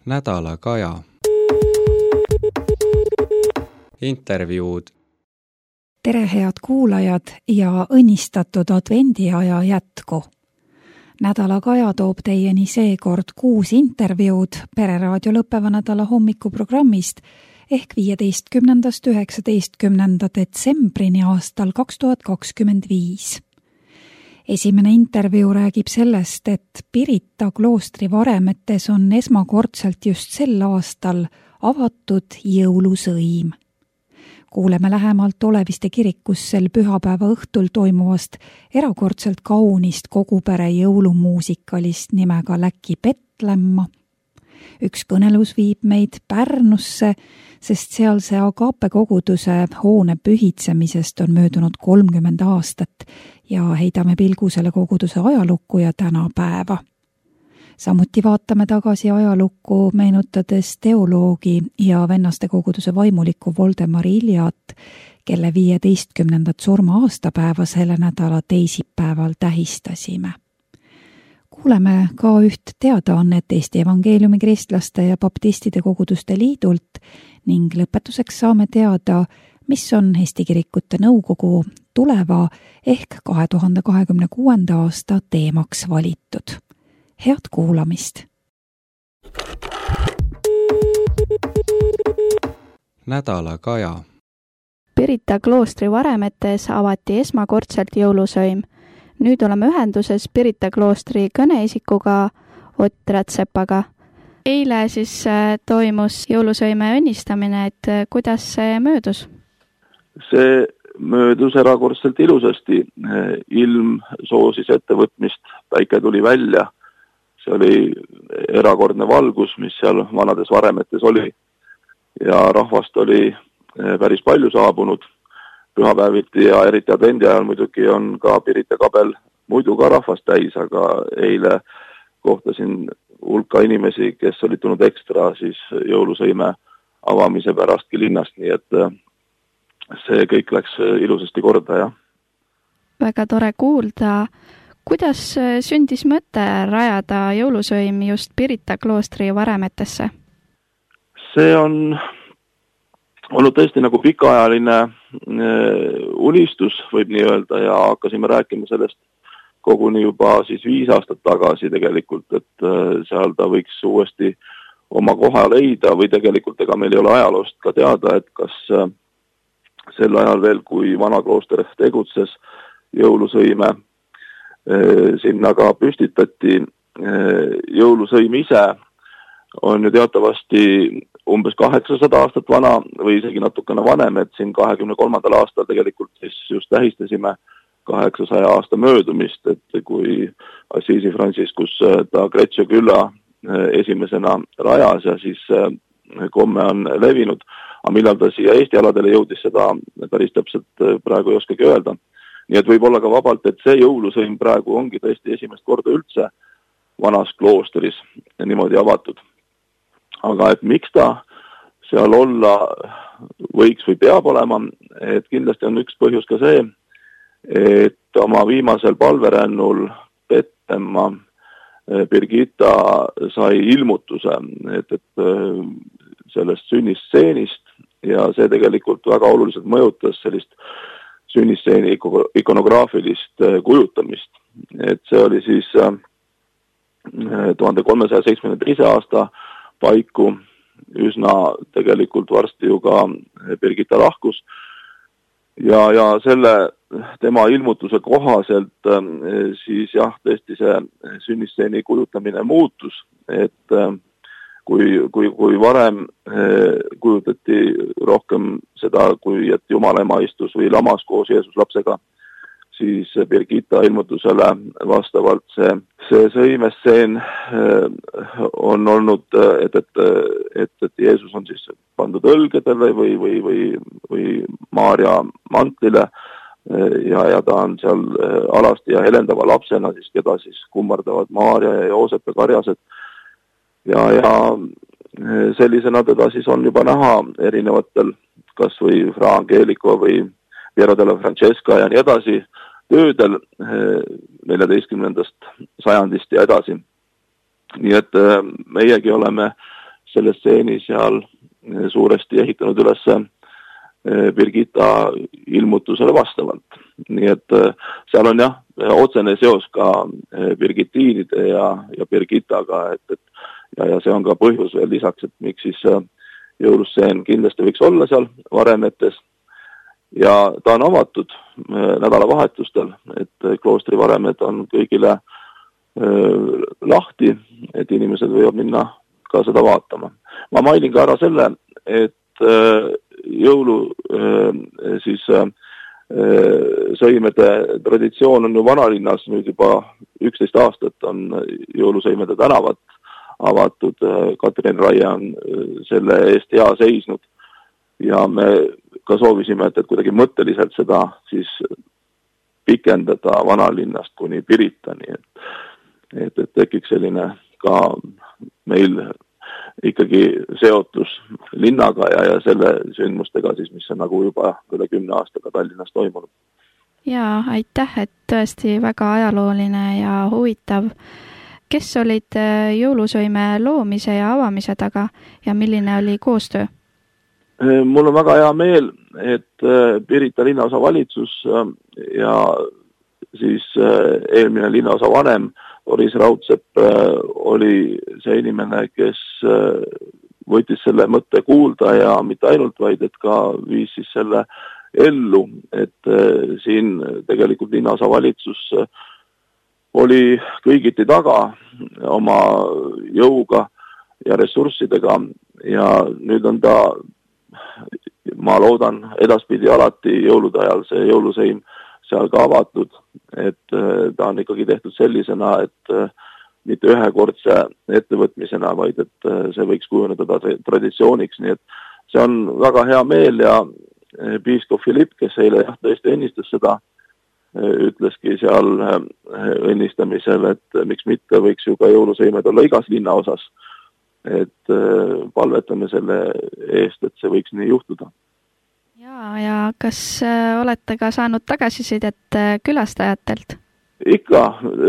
Nädala Kaja. Intervjuud. Tere head kuulajad ja õnnistatud advendiaja jätku. Nädala Kaja toob teieni seekord 6 intervjuud Pereraadio lõppeva nädala hommikuprogrammist ehk 15.–19. detsembrini aastal 2025. Esimene intervjuu räägib sellest, et Pirita kloostri varemetes on esmakordselt just sel aastal avatud jõulusõim. Kuuleme lähemalt Oleviste kirikus sel pühapäeva õhtul toimuvast erakordselt kaunist kogupere jõulumuusikalist nimega Läki Petlemma. Üks kõnelus viib meid Pärnusse, sest sealse Agape koguduse hoone pühitsemisest on möödunud 30 aastat ja heidame pilgu selle koguduse ajalukku ja tänapäeva. Samuti vaatame tagasi ajalukku, meenutades teoloogi ja vennaste koguduse vaimulikku Voldemar Iljat, kelle 15. surma aastapäeva selle nädala teisipäeval tähistasime. Kuuleme ka üht teadaannet Eesti Evangeeliumi Kristlaste ja Baptistide koguduste liidult ning lõpetuseks saame teada, mis on Eesti Kirikute Nõukogu tuleva ehk 2026. aasta teemaks valitud. Head kuulamist! Nädala Kaja. Pirita kloostri varemetes avati esmakordselt jõulusõim. Nüüd oleme ühenduses Pirita kloostri kõneisikuga Ott Rätsepaga. Eile siis toimus jõulusõime õnnistamine, et kuidas see möödus? See möödus erakordselt ilusasti. Ilm soosis ettevõtmist, päike tuli välja. See oli erakordne valgus, mis seal vanades varemetes oli. Ja rahvast oli päris palju saabunud pühapäeviti ja eriti advendi ajal muidugi on ka Pirita kabel muidu ka rahvast täis, aga eile kohtasin hulka inimesi, kes olid tulnud ekstra siis jõulusõime avamise pärastki linnast, nii et see kõik läks ilusasti korda. Ja. Väga tore kuulda. Kuidas sündis mõte rajada jõulusõim just Pirita kloostri varemetesse? See on olnud tõesti nagu pikaajaline unistus, võib nii öelda, ja hakkasime rääkima sellest koguni juba siis 5 aastat tagasi tegelikult, et seal ta võiks uuesti oma koha leida või tegelikult ega meil ei ole ajaloost ka teada, et kas sel ajal veel, kui vana klooster tegutses, jõulusõime sinna ka püstitati. Jõulusõim ise on ju teatavasti umbes 800 aastat vana või isegi natukene vanem, et siin 23. aastal tegelikult siis just tähistasime 800 aasta möödumist, et kui Assisi Franciscus ta Greccio külla esimesena rajas ja siis komme on levinud, aga millal ta siia Eesti aladele jõudis, seda päris täpselt praegu ei oskagi öelda. Nii et võib olla ka vabalt, et see jõulusõim praegu ongi tõesti esimest korda üldse vanas kloostris niimoodi avatud. Aga et miks ta seal olla võiks või peab olema, et kindlasti on üks põhjus ka see, et oma viimasel palverännul Petlemma Birgitta sai ilmutuse, et sellest sünnisstseenist ja see tegelikult väga oluliselt mõjutas sellist sünnisstseenin ikonograafilist kujutamist. Et see oli siis 1372. aasta paiku, üsna tegelikult varsti ju ka Birgitta lahkus ja selle tema ilmutuse kohaselt siis jah, tõesti see sünnisstseenin kujutamine muutus, et kui varem kujutati rohkem seda, kui et Jumala ema istus või lamas koos Jeesus lapsega, siis Birgitta ilmutusele vastavalt see sõimesseen on olnud, et Jeesus on siis pandud õlgedele või Maarja mantlile ja ta on seal alasti ja helendava lapsena, siis keda siis kummardavad Maarja ja Joosep ja karjased. Ja sellisena teda siis on juba näha erinevatel, kas või Fra Angelico või Piero della Francesca ja nii edasi töödel 14. sajandist ja edasi. Nii et meiegi oleme selle stseeni seal suuresti ehitanud üles Birgitta ilmutusele vastavalt. Nii et seal on jah, otsene seos ka Birgittiinide ja Birgittaga, ja see on ka põhjus veel lisaks, et miks siis jõulusseen kindlasti võiks olla seal varemetes. Ja ta on avatud nädalavahetustel, et kloostri varemed on kõigile lahti, et inimesed võivad minna ka seda vaatama. Ma mainin ka ära selle, et jõulu sõimede traditsioon on ju vanalinnas nüüd juba 11 aastat on jõulusõimede tänavat avatud. Katrin Raie on selle eest hea seisnud ja me ka soovisime, et kuidagi mõtteliselt seda siis pikendada vanalinnast kuni Piritani, et tekiks selline ka meil ikkagi seotus linnaga ja selle sündmustega siis, mis on nagu juba üle 10 aastaga Tallinnas toimunud. Jaa, aitäh, et tõesti väga ajalooline ja huvitav. Kes olid jõulusõime loomise ja avamise taga ja milline oli koostöö? Mul on väga hea meel, et Pirita linnaosa valitsus ja siis eelmine linnaosa vanem Oris Raudsepp oli see inimene, kes võttis selle mõtte kuulda ja mitte ainult vaid, et ka viis siis selle ellu, et siin tegelikult linnaosa valitsus oli kõigiti taga oma jõuga ja ressurssidega ja nüüd on ta, ma loodan, edaspidi alati jõulude ajal see jõulusõim seal ka avatud, et ta on ikkagi tehtud sellisena, et mitte ühekordse ettevõtmisena, vaid et see võiks kujuneda traditsiooniks, nii et see on väga hea meel ja piiskop Philipp, kes eile tõesti ennistas seda, ütleski seal õnnistamisel, et miks mitte võiks ju ka jõulusõimed olla igas linna osas, et palvetame selle eest, et see võiks nii juhtuda. Ja kas olete ka saanud tagasisidet külastajatelt? Ikka,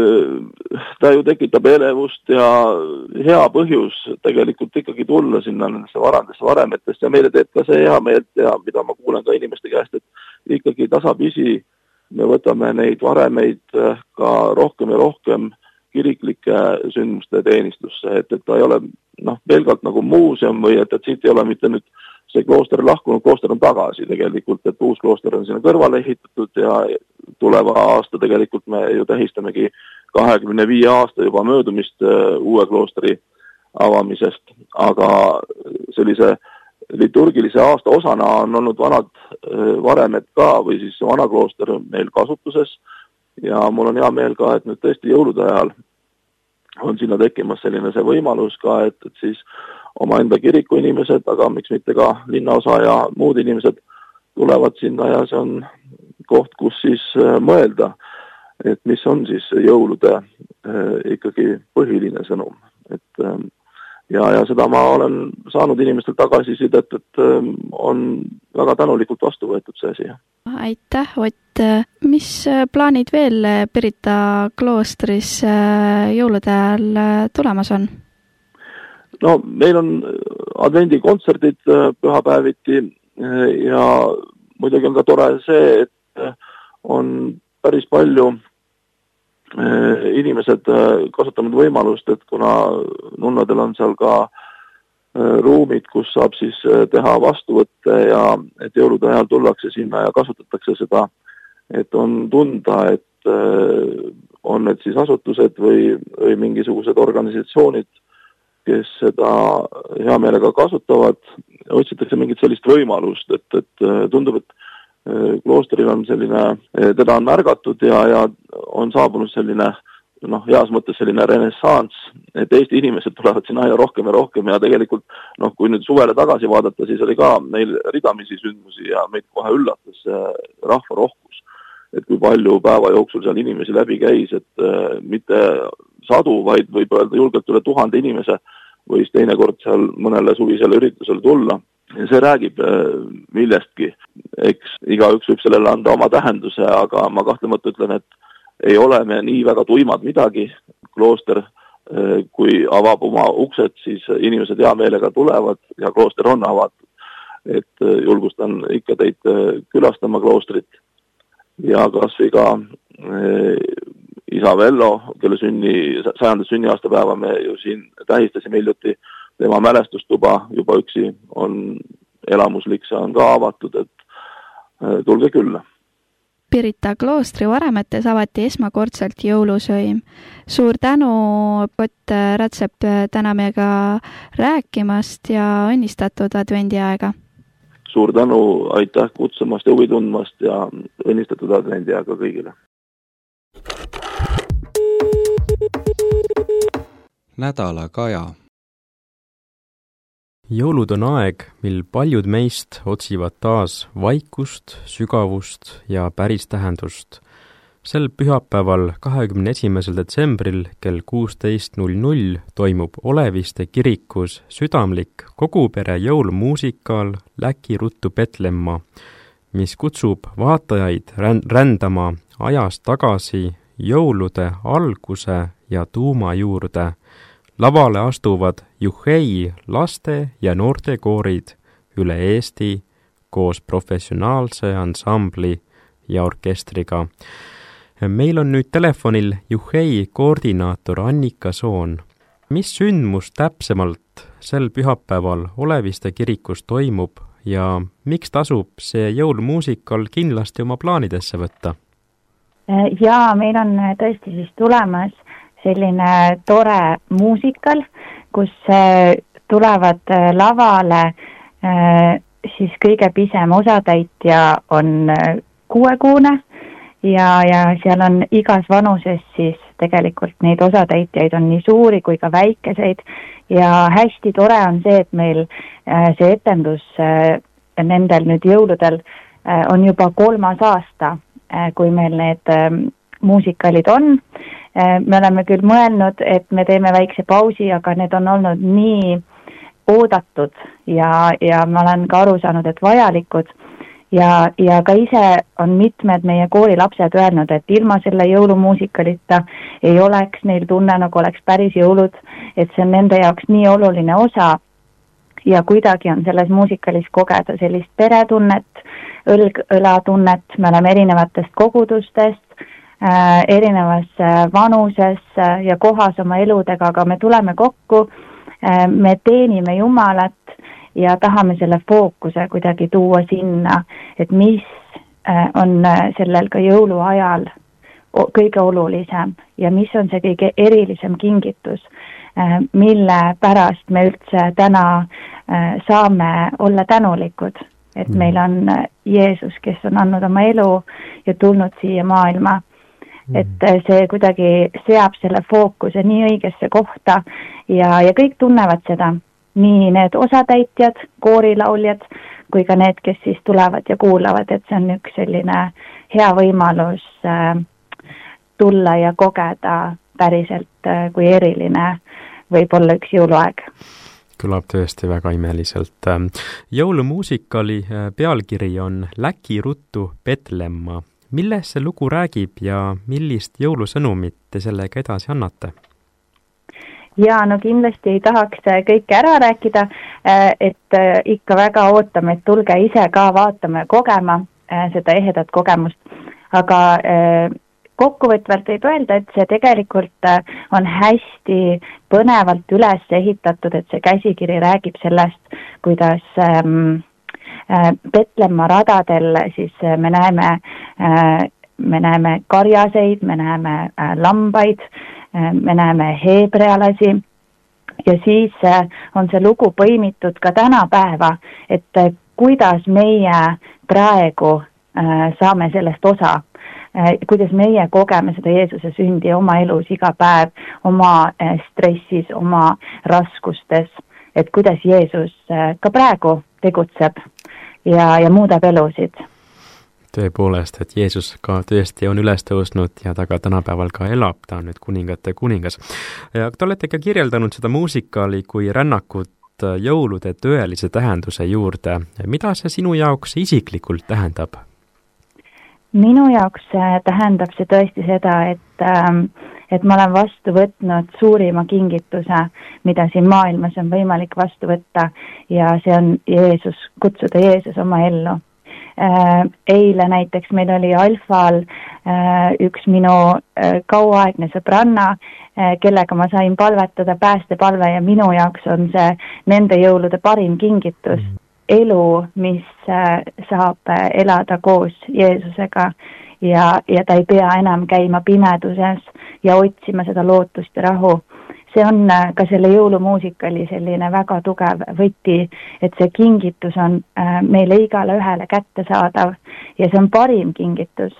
ta ju tekitab elevust ja hea põhjus tegelikult ikkagi tulla sinna nendesse varemetest ja meile teeb ka see hea meelt ja mida ma kuulen ka inimeste käest, et ikkagi tasapisi me võtame neid varemeid ka rohkem ja rohkem kiriklike sündmuste teenistusse, et ta ei ole pelgalt nagu muuseum või et siit ei ole mitte nüüd see klooster lahkunud, klooster on tagasi tegelikult, et uus klooster on sinna kõrvale ehitatud ja tuleva aasta tegelikult me ju tähistamegi 25 aasta juba möödumist uue kloostri avamisest, aga sellise liturgilise aasta osana on olnud vanad varemed ka või siis vana klooster meil kasutuses ja mul on hea meel ka, et nüüd tõesti jõulude ajal on sinna tekkimas selline see võimalus ka, et siis omaenda kiriku inimesed, aga miks mitte ka linnaosa ja muud inimesed tulevad sinna ja see on koht, kus siis mõelda, et mis on siis jõulude ikkagi põhiline sõnum. Et, ja seda ma olen saanud inimestel tagasisidet, et on väga tänulikult vastu võetud see siia. Aitäh, Ott. Mis plaanid veel Pirita kloostris jõulude ajal tulemas on? No, meil on advendikontserdid pühapäeviti ja muidugi on ka tore see, et on päris palju inimesed kasutanud võimalust, et kuna nunnadel on seal ka ruumid, kus saab siis teha vastuvõtte ja et jõulude ajal tullakse sinna ja kasutatakse seda, et on tunda, et on need siis asutused või mingisugused organisatsioonid, kes seda hea meelega kasutavad, otsitakse mingit sellist võimalust, et tundub, et kloostril on selline, teda on märgatud ja on saabunud selline, heas mõttes selline renessants, et Eesti inimesed tulevad sinna aina rohkem ja tegelikult, kui nüüd suvele tagasi vaadata, siis oli ka meil ridamisi sündmusi ja meid kohe üllatas rahva rohkus, et kui palju päeva jooksul seal inimesi läbi käis, et mitte sadu, vaid võib öelda julgelt üle 1000 inimese võis teinekord seal mõnele suvisele üritusele tulla. Ja see räägib millestki. Eks igaüks võib sellele anda oma tähenduse, aga ma kahtlemata ütlen, et ei ole me nii väga tuimad midagi. Klooster kui avab oma uksed, siis inimesed hea meelega tulevad ja klooster on avatud. Et julgustan ikka teid külastama kloostrit ja kas või ka isa Vello, kelle 100. sünniaastapäeva me ju siin tähistasime hiljuti, tema mälestustuba juba üksi on elamuslik, see on ka avatud, et tulge külla. Pirita kloostri varemetes avati esmakordselt jõulusöim. Suur tänu, Ott Rätsep, täna meiega rääkimast ja õnnistatud advendiaega. Suur tänu, aitäh kutsumast ja huvi tundmast ja õnnistatud advendiaega kõigile. Nädala kaja. Jõulud on aeg, mil paljud meist otsivad taas vaikust, sügavust ja päris tähendust. Sel pühapäeval 21. detsembril kell 16.00 toimub Oleviste kirikus südamlik kogupere jõulumuusikaal Läki ruttu Petlemma, mis kutsub vaatajaid rändama ajas tagasi jõulude alguse ja tuuma juurde. Lavale astuvad Juhhei laste- ja noortekoorid üle Eesti koos professionaalse ansambli ja orkestriga. Meil on nüüd telefonil Juhhei koordinaator Annika Soon. Mis sündmus täpsemalt sel pühapäeval Oleviste kirikus toimub ja miks tasub see jõulumuusikal kindlasti oma plaanidesse võtta? Jaa, meil on tõesti siis tulemas selline tore muusikal, kus tulevad lavale siis kõige pisem osatäitja on 6-kuune ja seal on igas vanuses siis tegelikult neid osatäitjaid on nii suuri kui ka väikeseid ja hästi tore on see, et meil see etendus nendel nüüd jõuludel on juba 3. aasta, kui meil need muusikalid on. Me oleme küll mõelnud, et me teeme väikse pausi, aga need on olnud nii oodatud ja ma olen ka aru saanud, et vajalikud ja ka ise on mitmed meie koorilapsed öelnud, et ilma selle jõulumuusikalita ei oleks neil tunne, nagu oleks päris jõulud, et see on nende jaoks nii oluline osa ja kuidagi on selles muusikalis kogeda sellist peretunnet, õlg-õlatunnet, me oleme erinevatest kogudustest, erinevas vanuses ja kohas oma eludega, aga me tuleme kokku, me teenime Jumalat ja tahame selle fookuse kuidagi tuua sinna, et mis on sellel ka jõuluajal kõige olulisem ja mis on see kõige erilisem kingitus, mille pärast me üldse täna saame olla tänulikud, et meil on Jeesus, kes on andnud oma elu ja tulnud siia maailma. Et see kuidagi seab selle fookuse nii õigesse kohta ja kõik tunnevad seda, nii need osatäitjad, koorilauljad, kui ka need, kes siis tulevad ja kuulavad, et see on üks selline hea võimalus tulla ja kogeda päriselt, kui eriline võib olla üks jõuluaeg. Kõlab tõesti väga imeliselt. Jõulumuusikali pealkiri on Läki ruttu Petlemma. Milles see lugu räägib ja millist jõulusõnumit te sellega edasi annate? Jaa, no kindlasti ei tahaks kõike ära rääkida, et ikka väga ootame, et tulge ise ka vaatama ja kogema seda ehedat kogemust. Aga kokkuvõtvalt võib öelda, et see tegelikult on hästi põnevalt üles ehitatud, et see käsikiri räägib sellest, kuidas Petlemma radadel siis me näeme karjaseid, me näeme lambaid, me näeme heebrealasi ja siis on see lugu põimitud ka tänapäeva, et kuidas meie praegu saame sellest osa, kuidas meie kogeme seda Jeesuse sündi oma elus iga päev, oma stressis, oma raskustes, et kuidas Jeesus ka praegu tegutseb ja muudab elusid. Tõepoolest, et Jeesus ka tõesti on üles tõusnud ja ta ka tänapäeval ka elab, ta on nüüd kuningate kuningas. Ja te olete ka kirjeldanud seda muusikali kui rännakut jõulude tõelise tähenduse juurde. Mida see sinu jaoks isiklikult tähendab? Minu jaoks tähendab see tõesti seda, et ma olen vastu võtnud suurima kingituse, mida siin maailmas on võimalik vastu võtta ja see on kutsuda Jeesus oma ellu. Eile näiteks meil oli Alfal üks minu kauaaegne sõbranna, kellega ma sain palvetada päästepalve ja minu jaoks on see nende jõulude parim kingitus. Elu, mis saab elada koos Jeesusega ja ta ei pea enam käima pimeduses ja otsima seda lootust ja rahu. See on ka selle jõulumuusikali selline väga tugev võti, et see kingitus on meile igale ühele kättesaadav ja see on parim kingitus,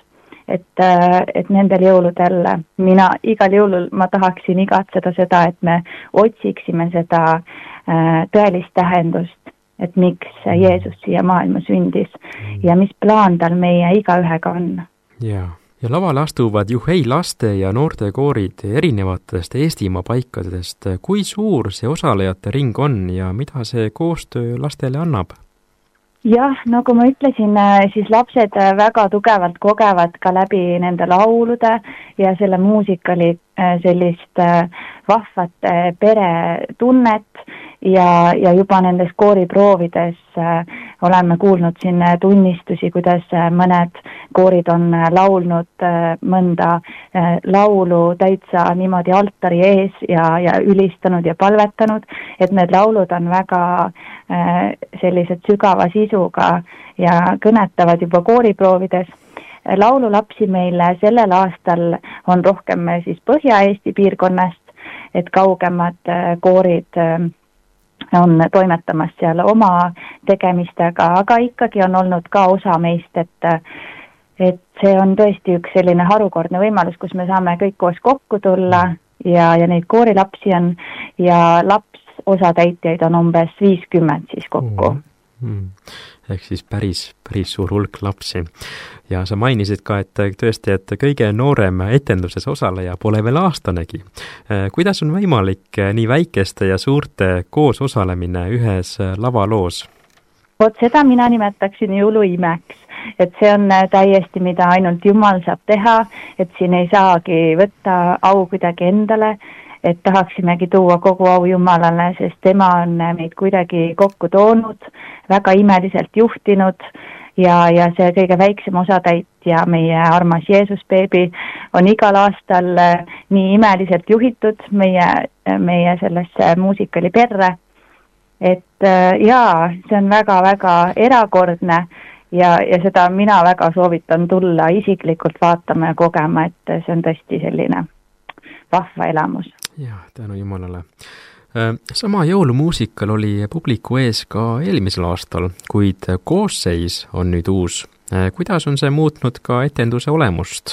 et nendel jõuludel mina igal jõulul ma tahaksin igatseda seda, et me otsiksime seda tõelist tähendust, et miks Jeesus siia maailma sündis ja mis plaan tal meie igaühega on. Ja lavale astuvad Juhei laste ja noortekoorid erinevatest Eestimaa paikadest. Kui suur see osalejate ring on ja mida see koostöö lastele annab? Jah, nagu ma ütlesin, siis lapsed väga tugevalt kogevad ka läbi nende laulude ja selle muusikali sellist vahvat peretunnet ja juba nendes kooriproovides oleme kuulnud siin tunnistusi, kuidas mõned koorid on laulnud mõnda laulu täitsa niimoodi altari ees ja ülistanud ja palvetanud, et need laulud on väga sellised sügava sisuga ja kõnetavad juba kooriproovides. Laululapsi meil sellel aastal on rohkem siis Põhja-Eesti piirkonnast, et kaugemad koorid on toimetamas seal oma tegemistega, aga ikkagi on olnud ka osa meist, et see on tõesti üks selline harukordne võimalus, kus me saame kõik koos kokku tulla ja neid koorilapsi on ja lapsosatäitjaid on umbes 50 siis kokku. Ehk siis päris suur hulk lapsi. Ja sa mainisid ka, et tõesti, et kõige noorem etenduses osaleja pole veel aastanegi. Kuidas on võimalik nii väikeste ja suurte koos osalemine ühes lavaloos? Vot seda mina nimetaksin jõuluimeks, et see on täiesti, mida ainult Jumal saab teha, et siin ei saagi võtta au kuidagi endale, et tahaksimegi tuua kogu au Jumalale, sest tema on meid kuidagi kokku toonud, väga imeliselt juhtinud ja see kõige väiksem osatäitja, meie armas Jeesus beebi, on igal aastal nii imeliselt juhitud meie sellesse muusikali perre, et see on väga-väga erakordne ja seda mina väga soovitan tulla isiklikult vaatama ja kogema, et see on tõesti selline vahva elamus. Tänu Jumalale. Sama jõulumuusikal oli publiku ees ka eelmisel aastal, kuid koosseis on nüüd uus. Kuidas on see muutnud ka etenduse olemust?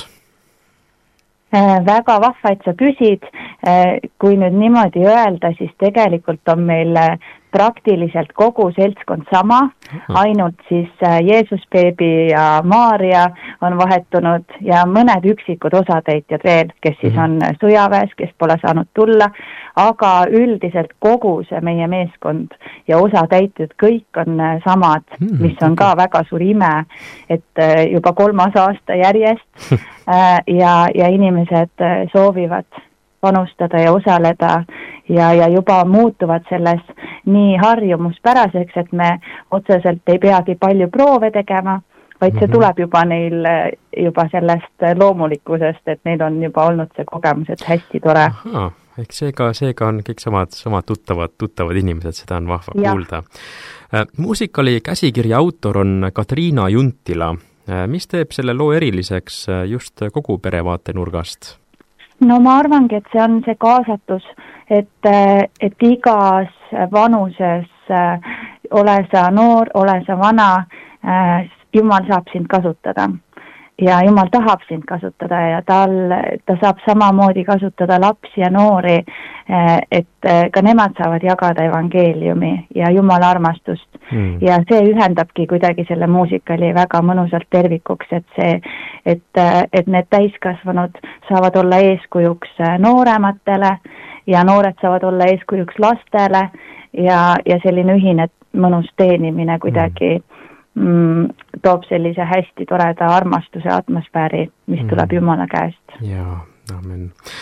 Väga vahva, et sa küsid. Kui nüüd niimoodi öelda, siis tegelikult on meil praktiliselt kogu seltskond sama, ainult siis Jeesus beebi ja Maaria on vahetunud ja mõned üksikud osatäitjad veel, kes siis on sõjaväes, kes pole saanud tulla, aga üldiselt kogu see meie meeskond ja osatäitjad kõik on samad, mis on ka väga suur ime, et juba 3. aasta järjest ja inimesed soovivad panustada ja osaleda ja juba muutuvad selles nii harjumuspäraseks, et me otseselt ei peagi palju proove tegema, vaid see tuleb juba neil juba sellest loomulikkusest, et neil on juba olnud see kogemus, et hästi tore. Ehk seega on kõik samad tuttavad inimesed, seda on vahva kuulda. Muusikali käsikirja autor on Katriina Juntila. Mis teeb selle loo eriliseks just kogu pere vaatenurgast? No ma arvangi, et see on see kaasatus, et igas vanuses, ole sa noor, ole sa vana, Jumal saab sind kasutada. Ja Jumal tahab sind kasutada ja ta saab samamoodi kasutada lapsi ja noori, et ka nemad saavad jagada evangeeliumi ja Jumala armastust. Ja see ühendabki kuidagi selle muusikali väga mõnusalt tervikuks, et need täiskasvanud saavad olla eeskujuks noorematele ja noored saavad olla eeskujuks lastele ja selline ühine mõnus teenimine kuidagi toob sellise hästi toreda armastuse atmosfääri, mis tuleb Jumala käest. Jaa, amen.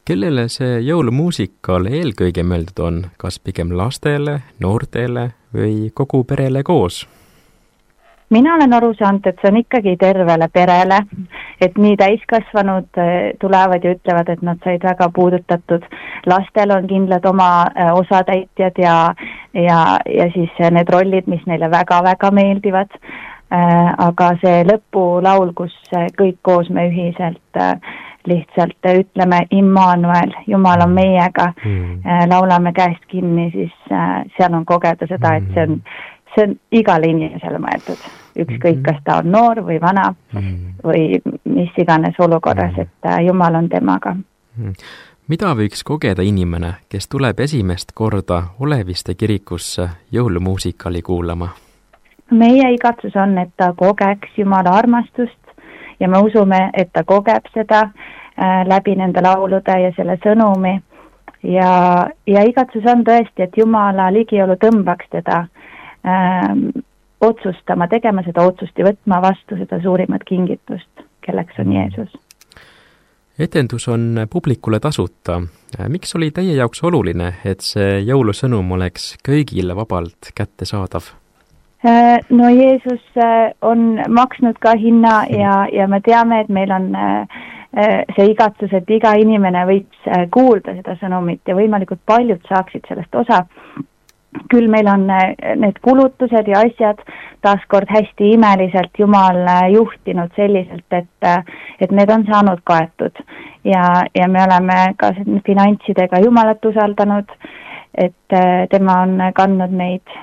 Kellele see jõulumuusikal eelkõige mõeldud on, kas pigem lastele, noortele või kogu perele koos? Mina olen aru saanud, et see on ikkagi tervele perele, et nii täiskasvanud tulevad ja ütlevad, et nad said väga puudutatud. Lastel on kindlad oma osatäitjad ja siis need rollid, mis neile väga-väga meeldivad. Aga see lõpulaul, kus kõik koos me ühiselt lihtsalt ütleme Immanuel, Jumal on meiega, laulame käest kinni, siis seal on kogeda seda, et see on igale inimesele mõeldud. Ükskõik, kas ta on noor või vana või mis iganes olukorras, et Jumal on temaga. Mida võiks kogeda inimene, kes tuleb esimest korda Oleviste kirikusse jõulumuusikali kuulama? Meie igatsus on, et ta kogeks Jumala armastust ja me usume, et ta kogeb seda läbi nende laulude ja selle sõnumi. Ja igatsus on tõesti, et Jumala ligiolu tõmbaks teda otsustama, tegema seda otsust ja võtma vastu seda suurimat kingitust, kelleks on Jeesus. Etendus on publikule tasuta. Miks oli teie jaoks oluline, et see jõulusõnum oleks kõigile vabalt kättesaadav? No Jeesus on maksnud ka hinna ja me teame, et meil on see igatsus, et iga inimene võiks kuulda seda sõnumit ja võimalikult paljud saaksid sellest osa. Küll meil on need kulutused ja asjad taaskord hästi imeliselt Jumal juhtinud selliselt, et need on saanud kaetud ja me oleme ka finantsidega Jumalat usaldanud, et tema on kandnud meid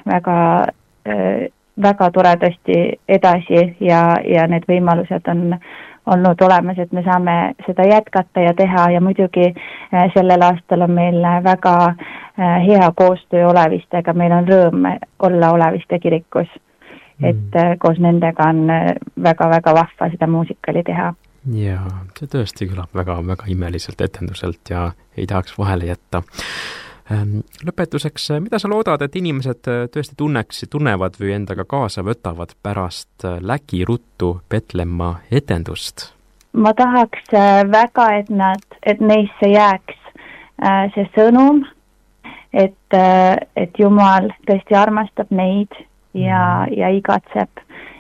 väga toredasti edasi ja need võimalused on olnud olemas, et me saame seda jätkata ja teha ja muidugi sellel aastal on meil väga hea koostöö Olevistega, meil on rõõm olla Oleviste kirikus, et koos nendega on väga-väga vahva seda muusikali teha. Ja see tõesti kõlab väga-väga imeliselt etenduselt ja ei tahaks vahele jätta. Lõpetuseks, mida sa loodad, et inimesed tõesti tunnevad või endaga kaasa võtavad pärast Läki-Ruttu Petlemma etendust? Ma tahaks väga, et neisse jääks see sõnum, et Jumal tõesti armastab neid ja igatseb,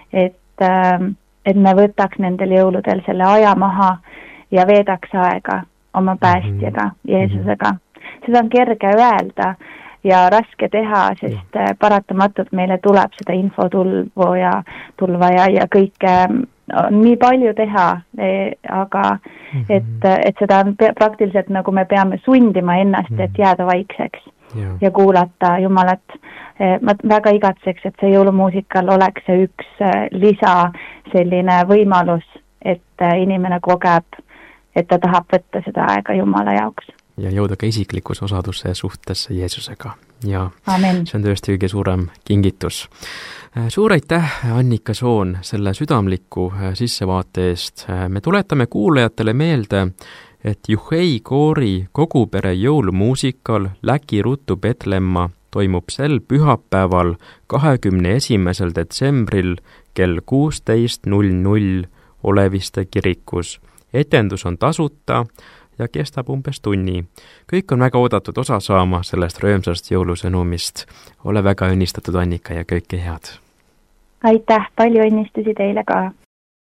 et me võtaks nendel jõuludel selle aja maha ja veedaks aega oma päästjaga, Jeesusega. Seda on kerge öelda ja raske teha, sest paratamatult meile tuleb seda infotulva ja kõike on nii palju teha, aga et seda on praktiliselt nagu me peame sundima ennast, et jääda vaikseks ja kuulata Jumalat. Ma väga igatseks, et see jõulumuusikal oleks see üks lisa selline võimalus, et inimene kogeb, et ta tahab võtta seda aega Jumala jaoks. Ja jõuda ka isiklikus osaduse suhtesse Jeesusega. Ja Amen. See on tõesti kõige suurem kingitus. Suur aitäh, Annika Soon, selle südamliku sissevaate eest. Me tuletame kuulajatele meelde, et Juhei koori kogupere jõulumuusikal Läki-Ruttu Petlemma toimub sel pühapäeval 21. detsembril kell 16:00 Oleviste kirikus. Etendus on tasuta ja kestab umbes tunni. Kõik on väga oodatud osa saama sellest rõõmsast jõulusõnumist. Ole väga õnnistatud, Annika, ja kõike head. Aitäh, palju õnnistusi teile ka.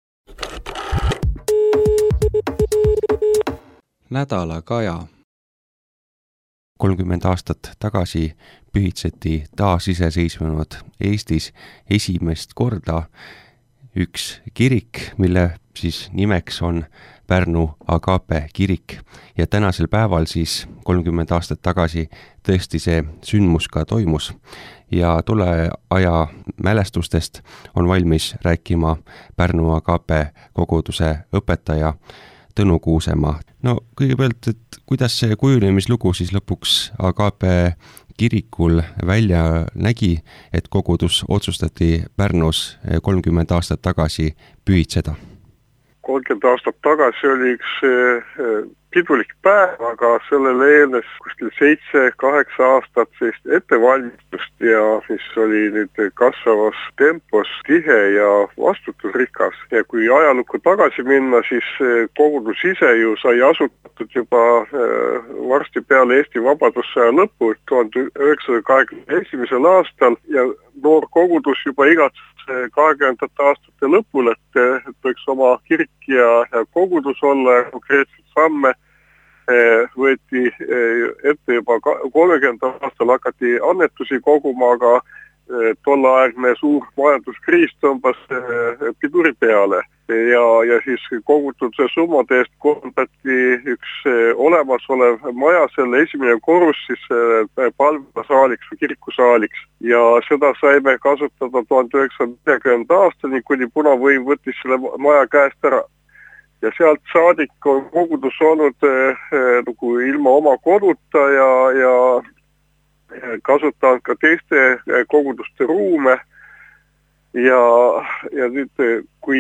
Nädala Kaja. 30 aastat tagasi pühitseti taasiseseisvunud Eestis esimest korda üks kirik, mille siis nimeks on Pärnu Agape kirik ja tänasel päeval siis 30 aastat tagasi tõesti see sündmus ka toimus ja tolle aja mälestustest on valmis rääkima Pärnu Agape koguduse õpetaja Tõnu Kuusemaa. No kõigepealt, et kuidas see kujunemislugu siis lõpuks Agape kirikul välja nägi, et kogudus otsustati Pärnus 30 aastat tagasi pühitseda? 30 aastat tagasi oli üks pidulik päev, aga sellele eelnes kuskil 7-8 aastat sellist ettevalmistust ja mis oli nüüd kasvavas tempos tihe ja vastutusrikas. Ja kui ajalukku tagasi minna, siis kogudus ise ju sai asutatud juba varsti peale Eesti Vabadussõja lõppu 1921. aastal ja noor kogudus juba igatses 20. aastate lõpul, et võiks oma kirik ja kogudus olla ja konkreetselt samme võeti ette juba 30. aastal hakati annetusi koguma, aga tolleaegne suur majanduskriis tõmbas piduri peale ja siis kogutud summade eest korraldati üks olemasolev maja, selle esimene korrus siis palvesaaliks või kirikusaaliks ja seda saime kasutada 1940. aastani, kuni punavõim võttis selle maja käest ära. Ja sealt saadik on kogudus olnud nagu ilma oma koduta ja kasutanud ka teiste koguduste ruume ja nüüd, kui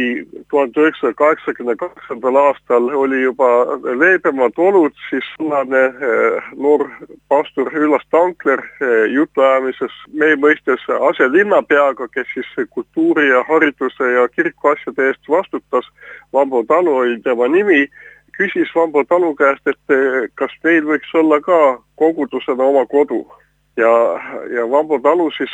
1982. aastal oli juba leebemad olud, siis noor pastor Üllas Tankler jutuajamises meie mõistes aselinnapeaga, kes siis kultuuri ja hariduse ja kirikuasjade eest vastutas, Vambo Talu oli tema nimi, küsis Vambo Talu käest, et kas meil võiks olla ka kogudusena oma kodu. Ja Vambo Talu siis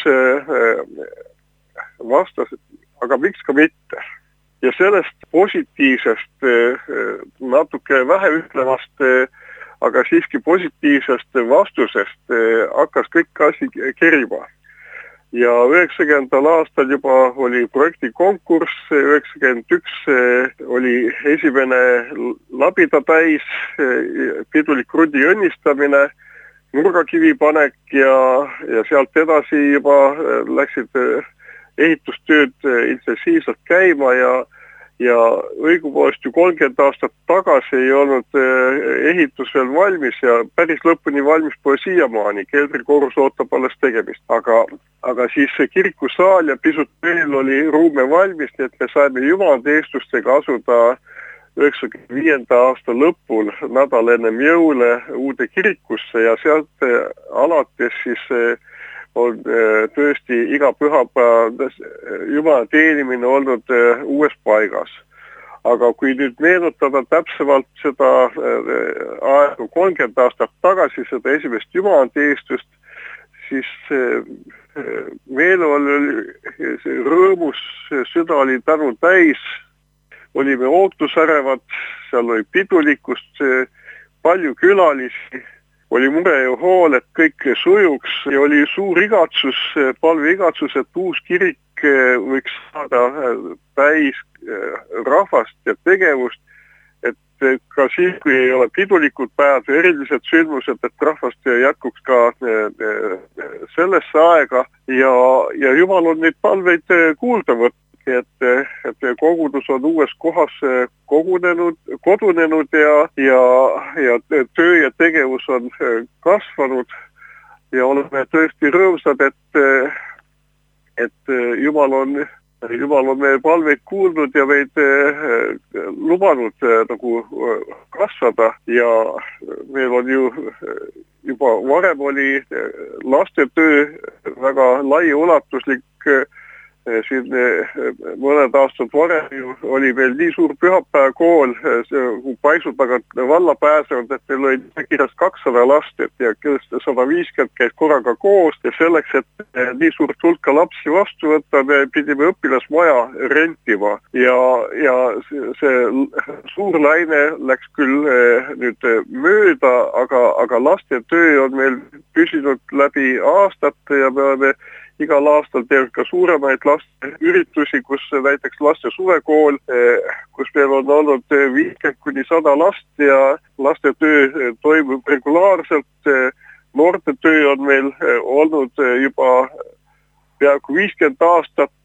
vastas, aga miks ka mitte. Ja sellest positiivsest, natuke väheütlevast, aga siiski positiivsest vastusest hakkas kõik asi kerima. Ja 90. aastal juba oli projekti konkurss, 91 oli esimene labida täis, pidulik krudi õnnistamine, nurgakivi panek ja sealt edasi juba läksid ehitustööd intensiivselt käima ja õigupoolest ju 30 aastat tagasi ei olnud ehitus veel valmis ja päris lõpuni valmis pole siiamaani, keldrikorrus ootab alles tegemist. Aga siis kirikusaal ja pisut veel oli ruume valmis, nii et me saime jumalateenistustega asuda 95. aasta lõpul nädal ennem jõule uude kirikusse ja sealt alates siis on tõesti iga pühapäev jumala teenimine olnud uues paigas. Aga kui nüüd meenutada täpsemalt seda aegu 30 aastat tagasi, seda esimest jumalateenistust, siis meelu oli rõõmus, süda oli tänu täis, olime ootusärevad, seal oli pidulikkust, palju külalisi, oli mure ja hool, et kõik sujuks ja oli suur igatsus, palveigatsus, et uus kirik võiks saada täis rahvast ja tegevust, et ka siis, kui ei ole pidulikud päevad ja erilised sündmused, et rahvast jätkuks ka sellesse aega ja Jumal on neid palveid kuulda võtnud. Et kogudus on uues kohas kodunenud ja töö ja tegevus on kasvanud ja oleme tõesti rõõmsad, et Jumal on meie palveid kuulnud ja meid lubanud nagu kasvada ja meil on ju juba varem oli lastetöö väga laiaulatuslik. Siin mõned aastad varem oli meil nii suur pühapäevakool, paisu tagant valla pääsenud, et meil oli kirjas 200 last ja 150 käis korraga koos ja selleks, et nii suurt hulka lapsi vastu võtta, me pidime õpilasmaja rentima ja see suur laine läks küll nüüd mööda, aga laste töö on meil püsinud läbi aastate ja me oleme igal aastal teevad ka suuremaid laste üritusi, kus näiteks laste suvekool, kus meil on olnud 50-100 last ja laste töö toimub regulaarselt. Noorte töö on meil olnud juba peaaegu 50 aastat.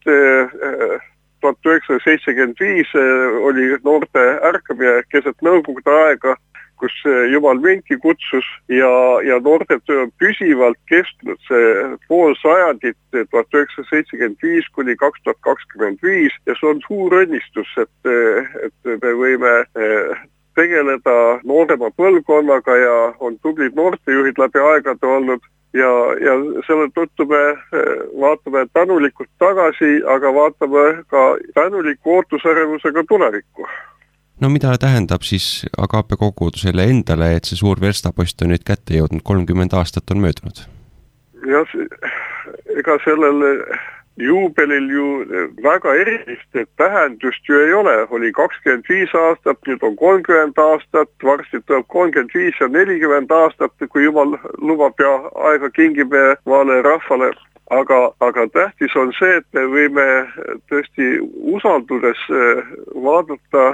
1975 oli noorte ärkamine keset nõukogude aega kus Jumal mindki kutsus ja noortetöö on püsivalt kestnud see pool sajandit, 1975 kuni 2025 ja see on suur õnnistus, et me võime tegeleda noorema põlvkonnaga ja on tublid noortejuhid läbi aegade olnud ja selle tõttu me vaatame tänulikult tagasi, aga vaatame ka tänuliku ootusärevusega tulevikku. No mida tähendab siis Agape kogudusele endale, et see suur verstapost on nüüd kätte jõudnud, 30 aastat on möödunud? Jah, ega sellel juubelil ju väga erilist tähendust ju ei ole. Oli 25 aastat, nüüd on 30 aastat, varsti tuleb 35 ja 40 aastat, kui Jumal lubab ja aega kingib maale rahvale. Aga tähtis on see, et me võime tõesti usaldudes vaadata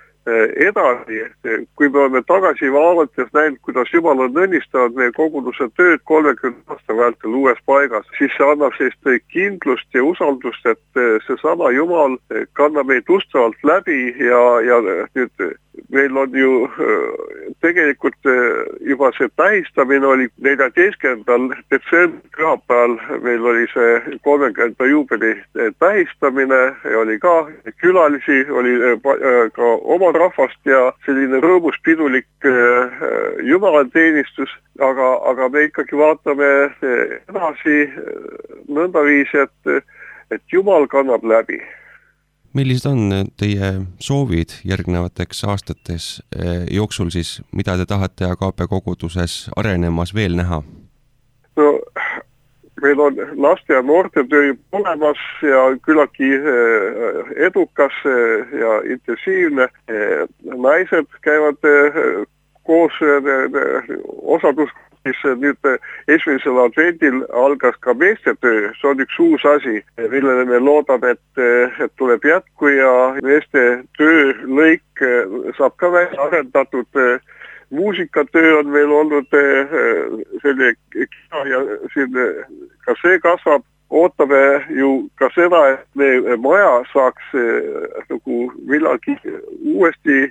edasi, kui me oleme tagasi vaadates näinud, kuidas Jumal on õnnistanud meie koguduse tööd 30 aasta vältel uues paigas, siis see annab sellist kindlust ja usaldust, et seesama Jumal kannab meid ustavalt läbi ja nüüd meil on ju tegelikult juba see tähistamine oli 14. detsembri pühapäeval, meil oli see 30. juubeli tähistamine ja oli ka külalisi, oli ka oma rahvast ja selline rõõmus pidulik jumalateenistus, aga me ikkagi vaatame edasi nõndaviisi, et Jumal kannab läbi. Millised on teie soovid järgnevateks aastates jooksul siis, mida te tahate Agape koguduses arenemas veel näha? No, meil on laste- ja noortetöö olemas ja küllaltki edukas ja intensiivne. Naised käivad koos osadus. Nüüd esimesel advendil algas ka meestetöö, see on üks uus asi, millele me loodame, et tuleb jätku ja meeste töölõik saab ka välja arendatud. Muusikatöö on meil olnud selline ja siin ka see kasvab. Ootame ju ka seda, et me maja saaks nagu millalgi uuesti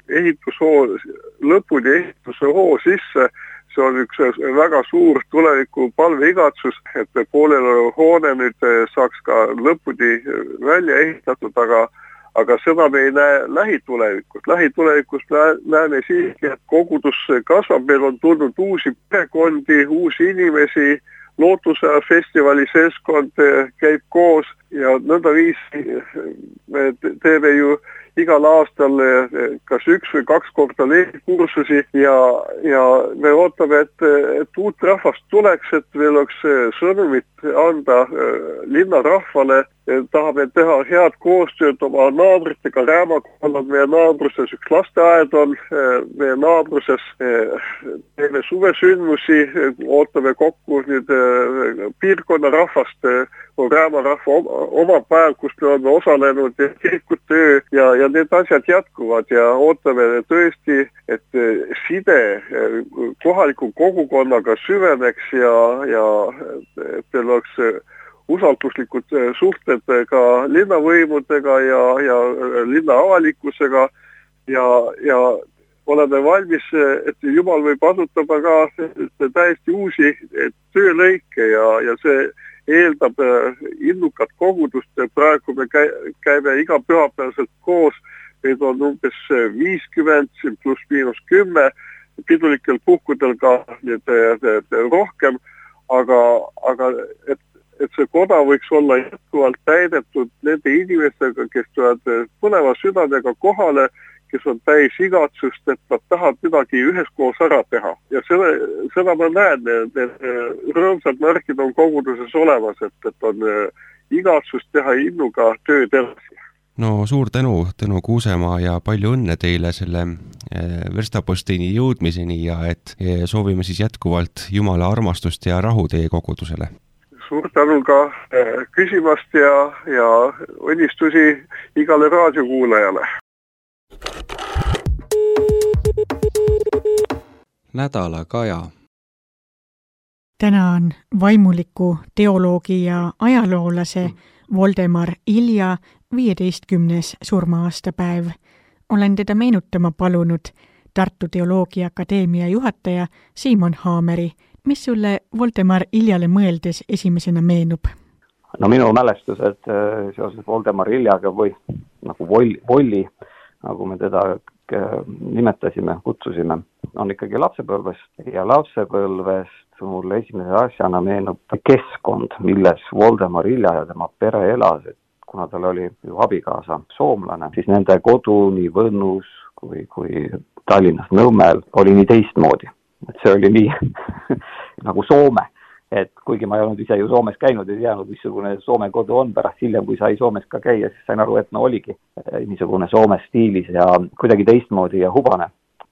lõpuni ehituse hoo sisse. See on üks väga suur tuleviku palveigatsus, et poolel hoone nüüd saaks ka lõpuni välja ehitatud, aga seda me ei näe lähitulevikus. Lähitulevikus näeme siiski, et kogudus kasvab, meil on tulnud uusi perekondi, uusi inimesi, Lootuse festivali seltskond käib koos ja nõndaviisi me teeme ju igal aastal kas 1 või 2 korda kursusi ja me ootame, et uut rahvast tuleks, et meil oleks sõnumit anda linnarahvale. Tahame teha head koostööd oma naabritega, Räämakonnal on meie naabruses, üks lasteaed on meie naabruses, teeme suvesündmusi, ootame kokku nüüd piirkonna rahvast, Rääma rahva oma päev, kus me oleme osalenud ja kirikutöö ja need asjad jätkuvad ja ootame tõesti, et side kohaliku kogukonnaga süveneks ja et teil oleks usalduslikud suhted ka linnavõimudega ja linna avalikkusega ja oleme valmis, et Jumal võib asutada ka täiesti uusi töölõike ja see eeldab innukat kogudust. Praegu me käime iga pühapäevaselt koos, meid on umbes 50 pluss miinus 10, pidulikel puhkudel ka rohkem, aga et see koda võiks olla jätkuvalt täidetud nende inimestega, kes tulevad põneva südamega kohale, kes on täis igatsust, et nad tahavad midagi üheskoos ära teha. Ja seda ma näen, need rõõmsad märkid on koguduses olemas, et on igatsust teha innuga tööd edasi. No suur tänu, Tõnu Kuusemaa ja palju õnne teile selle verstapostini jõudmiseni ja et soovime siis jätkuvalt Jumala armastust ja rahu teie kogudusele. Suur tänu ka küsimast ja õnnistusi igale raadiokuulajale. Nädala kaja. Täna on vaimuliku teoloogi ja ajaloolase Voldemar Ilja 15. surma-aastapäev. Olen teda meenutama palunud Tartu Teoloogia Akadeemia juhataja Siimon Haameri. Mis sulle Voldemar Iljale mõeldes esimesena meenub? No minu mälestused seoses Voldemar Iljaga või nagu Volli, nagu me teda nimetasime, kutsusime, on ikkagi lapsepõlvest ja lapsepõlvest mulle esimese asjana meenub keskkond, milles Voldemar Ilja ja tema pere elas, et kuna tal oli ju abikaasa soomlane, siis nende kodu nii Võnnus kui Tallinnas Nõmmel oli nii teistmoodi. Et see oli nii nagu Soome, et kuigi ma ei olnud ise ju Soomes käinud ja teadnud, missugune Soome kodu on, pärast hiljem, kui sai Soomes ka käia, siis sain aru, et no oligi niisugune Soome stiilis ja kuidagi teistmoodi ja hubane.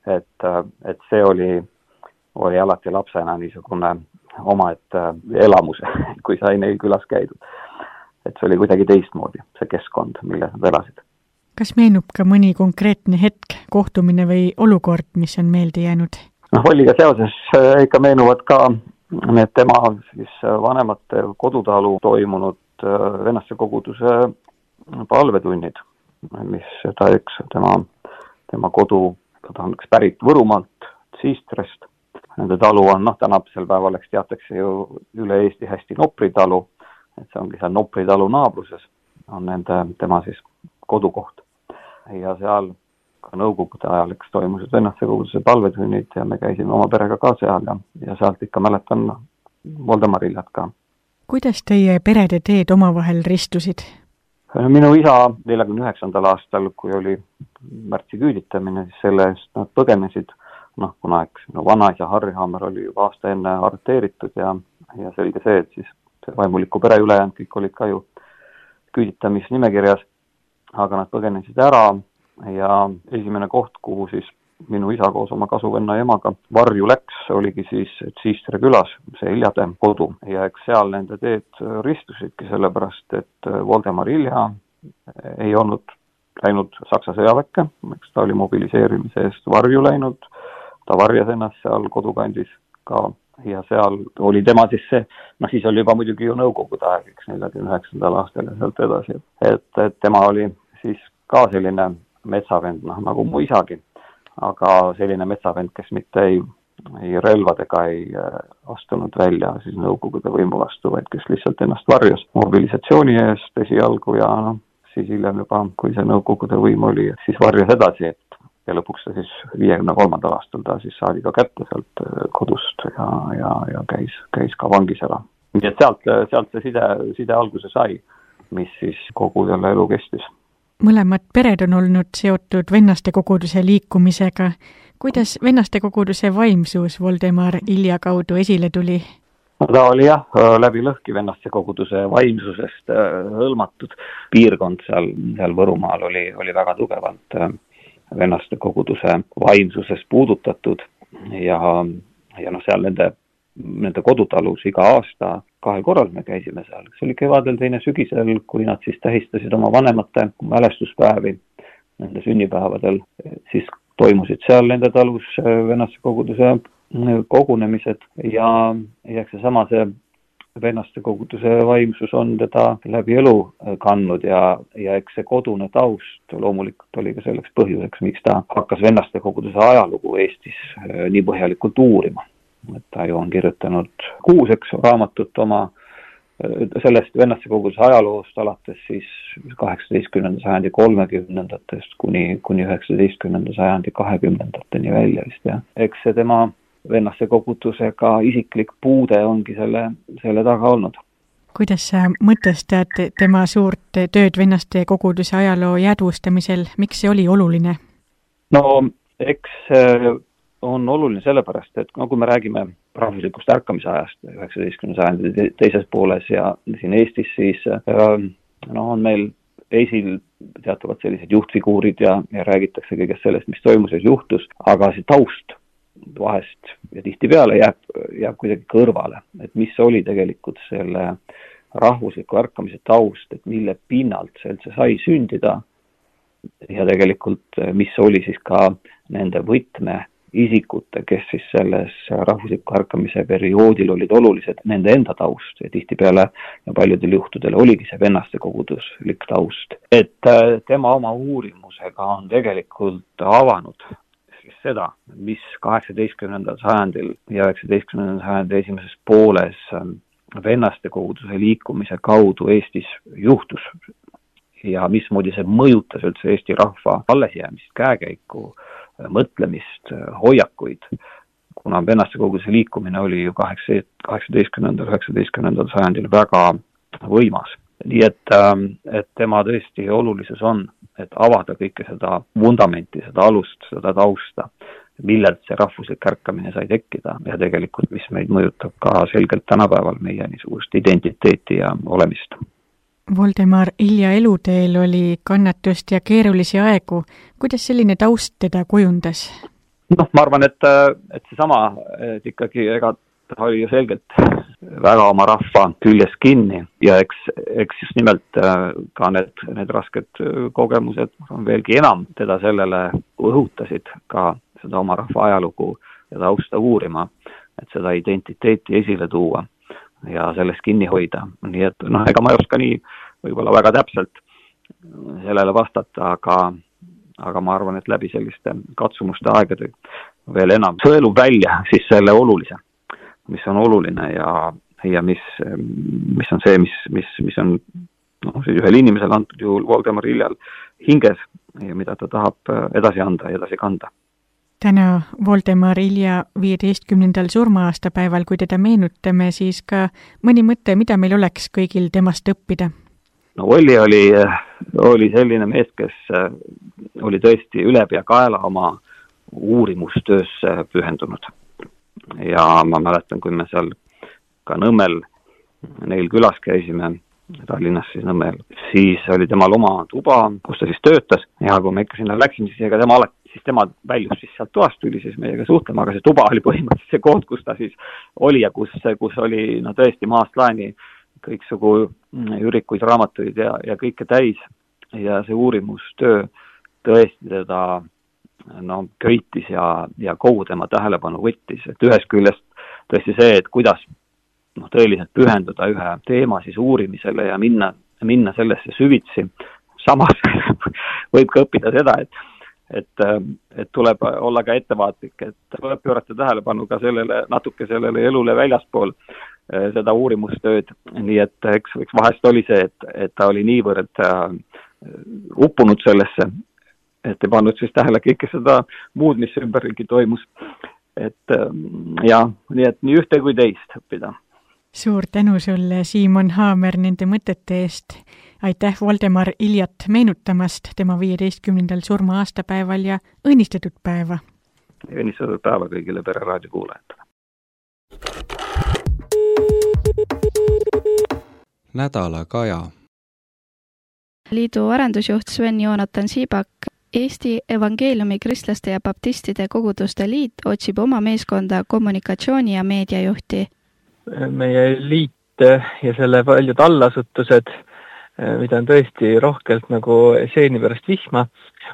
Et see oli alati lapsena niisugune omaette elamuse, kui sai neil külas käidud. Et see oli kuidagi teistmoodi, see keskkond, milles nad elasid. Kas meenub ka mõni konkreetne hetk, kohtumine või olukord, mis on meelde jäänud? Volliga seoses ikka meenuvad ka need tema siis vanemate kodutalu toimunud vennaste koguduse palvetunnid, mis tema kodu, ta on pärit Võrumaalt, Siistrest. Nende talu on, tänasel päeval teatakse ju üle Eesti hästi Nopri talu, et see ongi seal Nopri talu naabruses, on tema siis kodukoht. Ja seal ka nõukogude ajal toimusid vennaste koguduse palvetunnid ja me käisime oma perega ka seal ja sealt ikka mäletan Voldemar Iljat ka. Kuidas teie perede teed omavahel ristusid? Minu isa 49. aastal, kui oli märtsi küüditamine, siis selle eest nad põgenesid, kuna vanaisa Harri Haamer oli juba aasta enne arreteeritud ja selge see, et siis see vaimuliku pere ülejäänud kõik olid ka ju küüditamisnimekirjas, aga nad põgenesid ära. Ja esimene koht, kuhu siis minu isa koos oma kasuvenna ja emaga varju läks, oligi siis Siistre külas, see Iljade kodu. Ja eks seal nende teed ristusidki sellepärast, et Voldemar Ilja ei olnud läinud Saksa sõjaväkke, eks ta oli mobiliseerimise eest varju läinud, ta varjas ennast seal kodukandis ka ja seal oli tema siis see, siis oli juba muidugi ju nõukogude aeg, 49. aastal ja sealt edasi, et tema oli siis ka selline metsavend, nagu mu isagi, aga selline metsavend, kes mitte ei relvadega ei astunud välja siis nõukogude võimu vastu, vaid kes lihtsalt ennast varjas mobilisatsiooni eest esialgu ja siis hiljem juba, kui see nõukogude võim oli, siis varjas edasi, ja lõpuks ta siis 53. aastal ta siis saadi ka kätte sealt kodust ja käis ka vangis ära. Nii et sealt see side alguse sai, mis siis kogu selle elu kestis. Mõlemad pered on olnud seotud vennaste koguduse liikumisega. Kuidas vennaste koguduse vaimsus Voldemar Ilja kaudu esile tuli? Ta oli läbi lõhki vennaste koguduse vaimsusest hõlmatud piirkond seal Võrumaal oli väga tugevalt vennaste koguduse vaimsusest puudutatud ja seal nende kodutalus iga aasta 2 korral me käisime seal. See oli kevadel, teine sügisel, kui nad siis tähistasid oma vanemate mälestuspäevi nende sünnipäevadel, siis toimusid seal nende talus vennaste koguduse kogunemised ja seesama see vennaste koguduse vaimsus on teda läbi elu kandnud ja eks see kodune taust loomulikult oli ka selleks põhjuseks, miks ta hakkas vennaste koguduse ajalugu Eestis nii põhjalikult uurima. Et ta ju on kirjutanud 6 raamatut oma sellest vennaste koguduse ajaloost alates siis 18. sajandi 30-ndatest kuni 19. sajandi 20-ndateni välja vist. Ja eks see tema vennaste kogudusega isiklik puude ongi selle taga olnud. Kuidas sa mõtestad tema suurt tööd vennaste koguduse ajaloo jäädvustamisel, miks see oli oluline? No eks on oluline sellepärast, et kui me räägime rahvuslikust ärkamise ajast 19. sajandi teises pooles ja siin Eestis, siis on meil esil teatavad sellised juhtfiguurid ja räägitakse kõigest sellest, mis toimus ja juhtus, aga see taust vahest ja tihtipeale jääb kuidagi kõrvale, et mis oli tegelikult selle rahvusliku ärkamise taust, et mille pinnalt see üldse sai sündida ja tegelikult mis oli siis ka nende võtmeisikute, kes siis selles rahvusliku ärkamise perioodil olid olulised, nende enda taust ja tihtipeale ja paljudel juhtudel oligi see vennaste koguduslik taust. Et tema oma uurimusega on tegelikult avanud siis seda, mis 18. sajandil ja 19. sajandi esimeses pooles vennaste koguduse liikumise kaudu Eestis juhtus ja mismoodi see mõjutas üldse Eesti rahva allesjäämist, käekäiku, mõtlemist, hoiakuid, kuna vennaste koguduse liikumine oli ju 18. 19. sajandil väga võimas. Nii et tema tõesti olulisus on, et avada kõike seda vundamenti, seda alust, seda tausta, millelt see rahvuslik ärkamine sai tekkida ja tegelikult, mis meid mõjutab ka selgelt tänapäeval meie niisugust identiteeti ja olemist. Voldemar Ilja eluteel oli kannatust ja keerulisi aegu. Kuidas selline taust teda kujundas? Ma arvan, et seesama, et ikkagi ta oli ju selgelt väga oma rahva küljes kinni ja eks just nimelt ka need rasked kogemused veelgi enam teda sellele õhutasid ka seda oma rahva ajalugu ja tausta uurima, et seda identiteeti esile tuua ja sellest kinni hoida. Nii et ega ma ei oska nii võib-olla väga täpselt sellele vastata, aga ma arvan, et läbi selliste katsumuste aegade veel enam sõelub välja siis selle olulise, mis on oluline ja mis on see, mis on ühel inimesel antud juhul Voldemar Iljal hinges ja mida ta tahab edasi anda ja edasi kanda. Täna Voldemar Ilja 15. surma-aastapäeval, kui teda meenutame, siis ka mõni mõte, mida meil oleks kõigil temast õppida? Volli oli selline mees, kes oli tõesti ülepeakaela oma uurimustöösse pühendunud. Ja ma mäletan, kui me seal ka Nõmmel neil külas käisime, Tallinnas siis Nõmmel, siis oli temal oma tuba, kus ta siis töötas ja kui me ikka sinna läksime, siis tema väljus siis sealt toast, tuli siis meiega suhtlema, aga see tuba oli põhimõtteliselt see koht, kus ta siis oli ja kus oli tõesti maast laeni kõiksugu ürikuid, raamatuid ja kõike täis ja see uurimustöö tõesti teda köitis ja kogu tema tähelepanu võttis, et ühest küljest tõesti see, et kuidas tõeliselt pühenduda ühe teema siis uurimisele ja minna sellesse süvitsi. Samas võib ka õppida seda, et tuleb olla ka ettevaatlik, et tuleb pöörata tähelepanu ka natuke sellele elule väljaspool seda uurimustööd, nii et eks vahest oli see, et ta oli niivõrd uppunud sellesse, et ei pannud siis tähele kõike seda muud, mis ümberringi toimus. Nii et nii ühte kui teist õppida. Suur tänu sulle, Siimon Haamer, nende mõtete eest. Aitäh Voldemar Iljat meenutamast tema 15. surma-aastapäeval ja õnnistatud päeva. Õnnistatud päeva kõigile Pereraadio kuulajatele. Nädala Kaja. Liidu arendusjuht Sven-Joonatan Siibak. Eesti Evangeeliumi kristlaste ja baptistide koguduste liit otsib oma meeskonda kommunikatsiooni ja meediajuhti. Meie liit ja selle paljud allasutused, mida on tõesti rohkelt nagu seeni pärast vihma,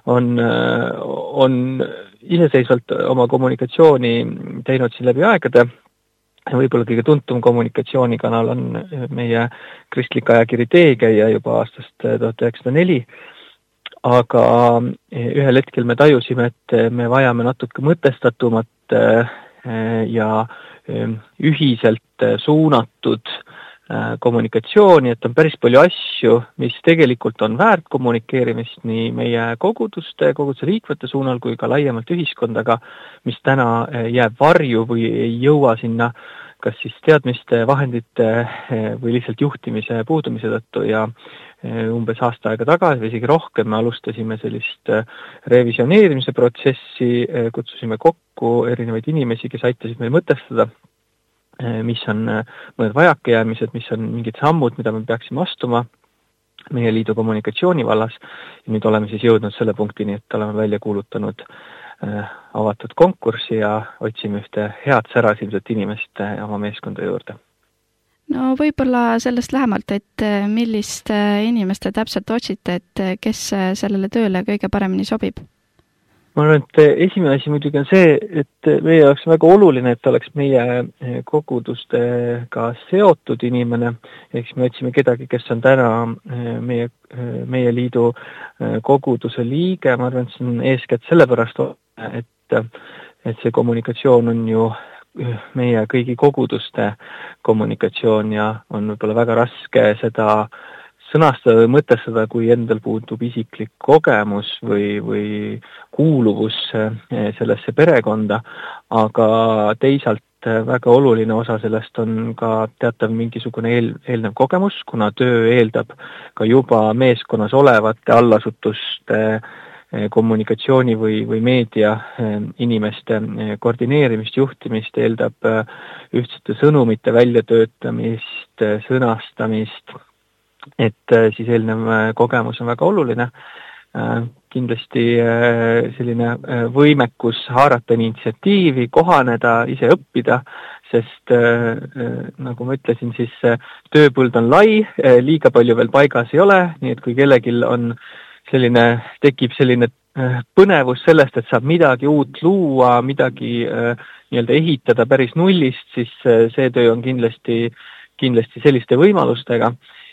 on iseseisvalt oma kommunikatsiooni teinud siin läbi aegade. Võib-olla kõige tuntum kommunikatsioonikanal on meie kristlik ajakiri Teekäija juba aastast 1904, aga ühel hetkel me tajusime, et me vajame natuke mõtestatumat ja ühiselt suunatud kommunikatsiooni, et on päris palju asju, mis tegelikult on väärt kommunikeerimist nii meie koguduse liikmete suunal kui ka laiemalt ühiskondaga, mis täna jääb varju või ei jõua sinna kas siis teadmiste, vahendite või lihtsalt juhtimise puudumise tõttu ja umbes aasta aega tagasi või isegi rohkem me alustasime sellist revisioneerimise protsessi, kutsusime kokku erinevaid inimesi, kes aitasid meil mõtestada, mis on mõned vajakajäämised, mis on mingid sammud, mida me peaksime astuma meie liidu kommunikatsiooni vallas. Ja nüüd oleme siis jõudnud selle punktini, et oleme välja kuulutanud avatud konkurssi ja otsime ühte head särasilmset inimest oma meeskonda juurde. No võib-olla sellest lähemalt, et millist inimest te täpselt otsite, et kes sellele tööle kõige paremini sobib? Ma arvan, et esimene asi muidugi on see, et meie jaoks on väga oluline, et oleks meie kogudustega seotud inimene, ehk me otsime kedagi, kes on täna meie liidu koguduse liige. Ma arvan, et see on eeskätt sellepärast, et et see kommunikatsioon on ju meie kõigi koguduste kommunikatsioon ja on võib-olla väga raske seda sõnastada või mõtestada, kui endal puudub isiklik kogemus või kuuluvus sellesse perekonda, aga teisalt väga oluline osa sellest on ka teatav mingisugune eelnev kogemus, kuna töö eeldab ka juba meeskonnas olevate allasutuste kommunikatsiooni või meedia inimeste koordineerimist, juhtimist, eeldab ühtsete sõnumite väljatöötamist, sõnastamist, et siis eelnev kogemus on väga oluline. Kindlasti selline võimekus haarata initsiatiivi, kohaneda, ise õppida, sest nagu ma ütlesin, siis tööpõld on lai, liiga palju veel paigas ei ole, nii et kui kellelgi tekib selline põnevus sellest, et saab midagi uut luua, midagi nii-öelda ehitada päris nullist, siis see töö on kindlasti selliste võimalustega.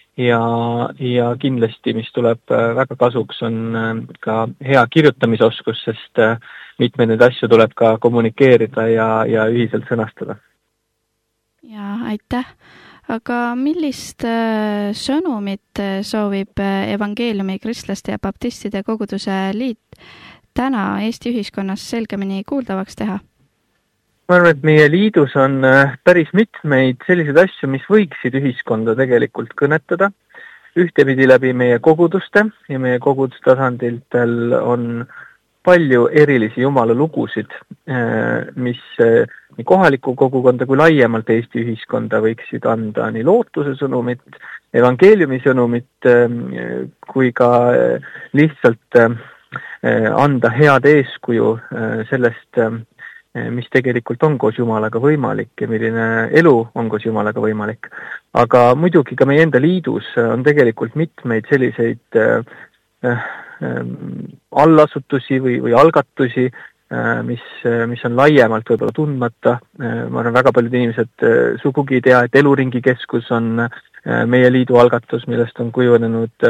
Ja kindlasti, mis tuleb väga kasuks, on ka hea kirjutamisoskus, sest mitmeid neid asju tuleb ka kommunikeerida ja ühiselt sõnastada. Ja aitäh! Aga millist sõnumit soovib Evangeeliumi kristlaste ja baptistide koguduse liit täna Eesti ühiskonnas selgemini kuuldavaks teha? Ma arvan, et meie liidus on päris mitmeid selliseid asju, mis võiksid ühiskonda tegelikult kõnetada. Ühtepidi läbi meie koguduste ja meie kogudustasanditel on palju erilisi Jumala lugusid, mis nii kohalikku kogukonda kui laiemalt Eesti ühiskonda võiksid anda nii lootuse sõnumit, evangeeliumi sõnumit, kui ka lihtsalt anda head eeskuju sellest, mis tegelikult on koos Jumalaga võimalik ja milline elu on koos Jumalaga võimalik. Aga muidugi ka meie enda liidus on tegelikult mitmeid selliseid allasutusi või algatusi, mis on laiemalt võib-olla tundmata. Ma arvan, väga paljud inimesed sugugi ei tea, et Eluringikeskus on meie liidu algatus, millest on kujunenud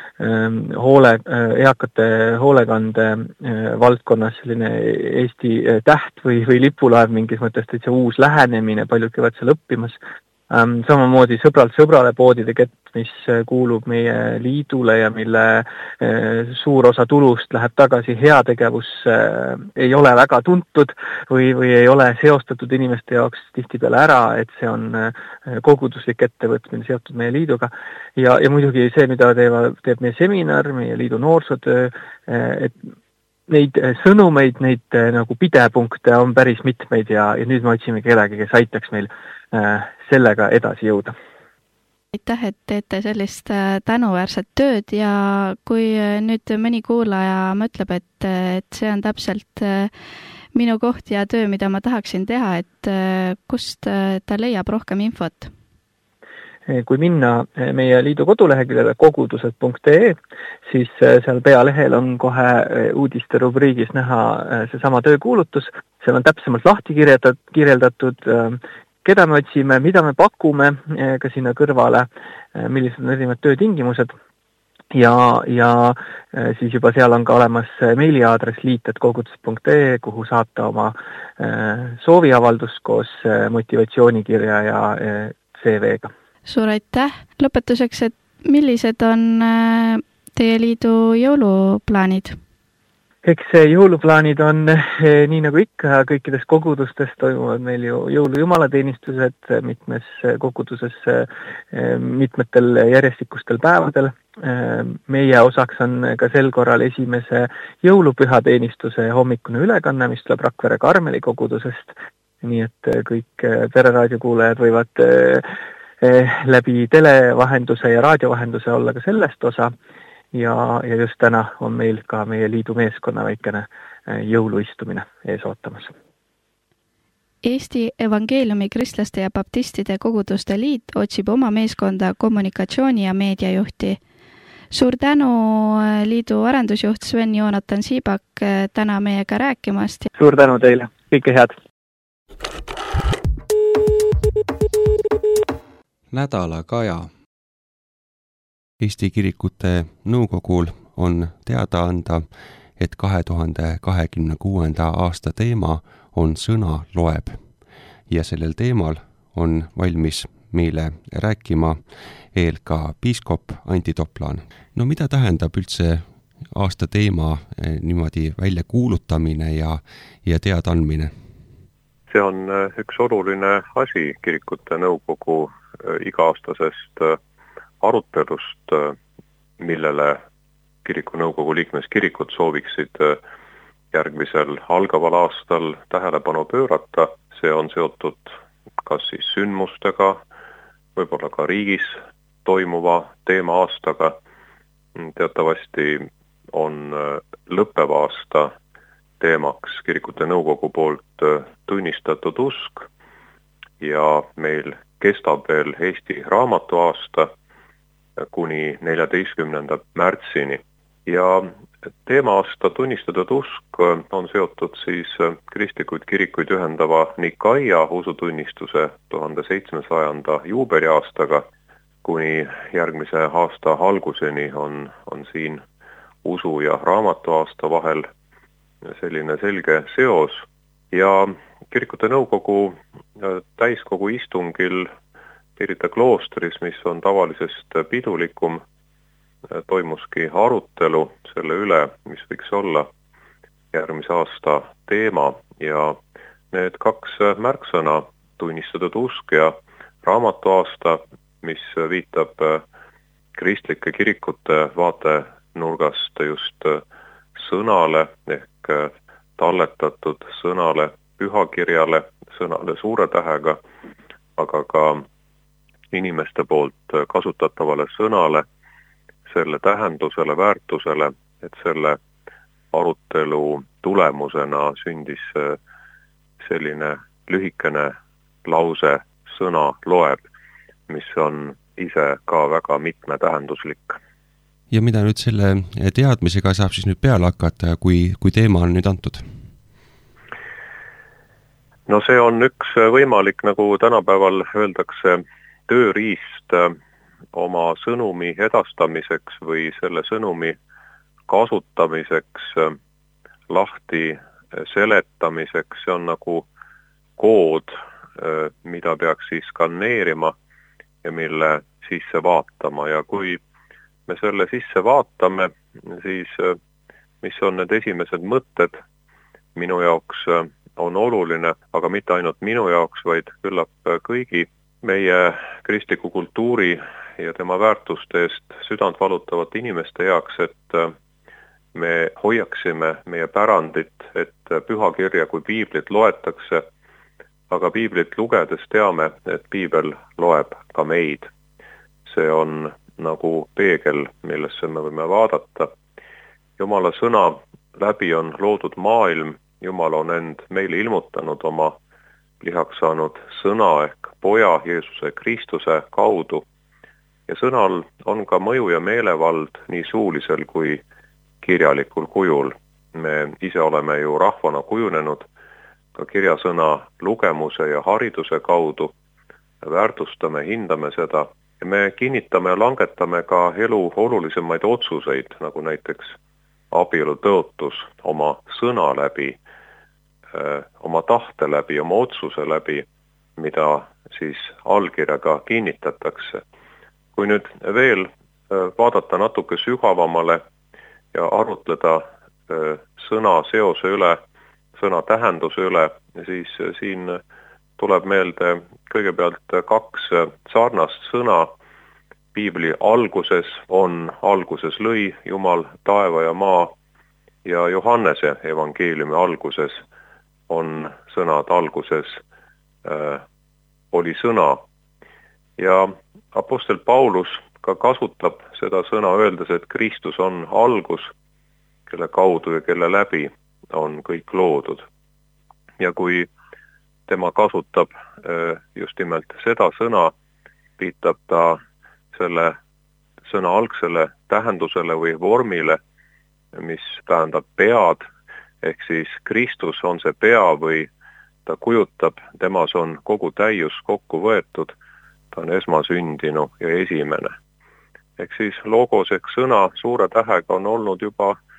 eakate hoolekande valdkonnas selline Eesti täht või lipulaev mingis mõttes täitsa uus lähenemine, paljud käivad seal õppimas. Samamoodi sõbralt sõbrale poodide kett, mis kuulub meie liidule ja mille suur osa tulust läheb tagasi heategevusse, ei ole väga tuntud või ei ole seostatud inimeste jaoks tihtipeale ära, et see on koguduslik ettevõtmine seotud meie liiduga. Ja muidugi see, mida teeb meie seminar, meie liidu noorsootöö, et neid sõnumeid, neid nagu pidepunkte on päris mitmeid ja nüüd me otsime kedagi, kes aitaks meil sellega edasi jõuda. Aitäh, et teete sellist tänuväärset tööd ja kui nüüd mõni kuulaja mõtleb, et see on täpselt minu koht ja töö, mida ma tahaksin teha, et kust ta leiab rohkem infot? Kui minna meie liidu koduleheküljele kogudused.ee, siis seal pealehel on kohe uudiste rubriigis näha seesama töökuulutus. Seal on täpsemalt lahti kirjeldatud, keda me otsime, mida me pakume ka sinna kõrvale, millised on erinevad töötingimused. Ja siis juba seal on ka olemas meiliaadress liit@kogudused.ee, kuhu saata oma sooviavaldus koos motivatsioonikirja ja CV-ga. Suur aitäh! Lõpetuseks, et millised on teie liidu jõuluplaanid? Eks jõuluplaanid on nii nagu ikka, kõikides kogudustes toimuvad meil ju jõulujumalateenistused mitmes koguduses mitmetel järjestikustel päevadel. Meie osaks on ka sel korral esimese jõulupühateenistuse hommikune ülekanne, mis tuleb Rakvere Karmeli kogudusest. Nii et kõik Pereraadio kuulajad võivad läbi televahenduse ja raadiovahenduse olla ka sellest osa ja just täna on meil ka meie liidu meeskonna väikene jõuluistumine ees ootamas. Eesti Evangeeliumi kristlaste ja baptistide koguduste liit otsib oma meeskonda kommunikatsiooni- ja meediajuhti. Suur tänu liidu arendusjuht Sven-Joonatan Siibak täna meiega rääkimast. Suur tänu teile, kõike head! Nädalakaja. Eesti Kirikute Nõukogul on teada anda, et 2026. aasta teema on Sõna loeb ja sellel teemal on valmis meile rääkima EELK piiskop Antti Toplaan. No mida tähendab üldse aasta teema niimoodi välja kuulutamine ja teadandmine? See on üks oluline asi kirikute nõukogu iga-aastasest arutelust, millele kiriku nõukogu liikmeskirikud sooviksid järgmisel algaval aastal tähelepanu pöörata. See on seotud kas siis sündmustega, võib-olla ka riigis toimuva teema-aastaga. Teatavasti on lõppev aasta teemaks kirikute nõukogu poolt tunnistatud usk ja meil kestab veel Eesti raamatuaasta kuni 14. märtsini. Ja teema-aasta tunnistatud usk on seotud siis kristlikuid kirikuid ühendava Nikaia usutunnistuse 1700. juubeliaastaga. Kuni järgmise aasta alguseni on siin usu ja raamatuaasta vahel selline selge seos ja kirikute nõukogu täiskogu istungil Pirita kloostris, mis on tavalisest pidulikum, toimuski arutelu selle üle, mis võiks olla järgmise aasta teema ja need kaks märksõna, tunnistatud usk ja raamatuaasta, mis viitab kristlike kirikute vaatenurgast just sõnale ehk talletatud sõnale, pühakirjale, sõnale suure tähega, aga ka inimeste poolt kasutatavale sõnale, selle tähendusele, väärtusele, et selle arutelu tulemusena sündis selline lühikene lause Sõna loeb, mis on ise ka väga mitmetähenduslik. Ja mida nüüd selle teadmisega saab siis nüüd peale hakata, kui teema on nüüd antud? No see on üks võimalik, nagu tänapäeval öeldakse, tööriist oma sõnumi edastamiseks või selle sõnumi kasutamiseks, lahti seletamiseks. See on nagu kood, mida peaks siis skaneerima ja mille sisse vaatama. Ja kui me selle sisse vaatame, siis mis on need esimesed mõtted minu jaoks on oluline, aga mitte ainult minu jaoks, vaid küllap kõigi meie kristliku kultuuri ja tema väärtuste eest südant valutavate inimeste jaoks, et me hoiaksime meie pärandit, et pühakirja kui piiblit loetakse, aga piiblit lugedes teame, et piibel loeb ka meid. See on nagu peegel, millesse me võime vaadata. Jumala sõna läbi on loodud maailm, Jumal on end meile ilmutanud oma lihaks saanud sõna ehk poja Jeesuse Kristuse kaudu. Ja sõnal on ka mõju ja meelevald nii suulisel kui kirjalikul kujul. Me ise oleme ju rahvana kujunenud ka kirjasõna lugemuse ja hariduse kaudu. Väärtustame, hindame seda ja me kinnitame ja langetame ka elu olulisemaid otsuseid, nagu näiteks abielu tõotus oma sõna läbi, oma tahte läbi, oma otsuse läbi, mida siis allkirjaga kinnitatakse. Kui nüüd veel vaadata natuke sügavamale ja arutleda sõna seose üle, sõna tähenduse üle, siis siin tuleb meelde kõigepealt kaks sarnast sõna. Piibli alguses lõi Jumal taeva ja maa ja Johannese evangeeliumi alguses on sõnad alguses oli sõna. Ja apostel Paulus ka kasutab seda sõna öeldes, et Kristus on algus, kelle kaudu ja kelle läbi on kõik loodud. Ja kui tema kasutab just nimelt seda sõna, viitab ta selle sõna algsele tähendusele või vormile, mis tähendab pead, ehk siis Kristus on see pea või ta kujutab, temas on kogu täius kokku võetud, ta on esmasündinu ja esimene. Ehk siis logos ehk sõna suure tähega on olnud juba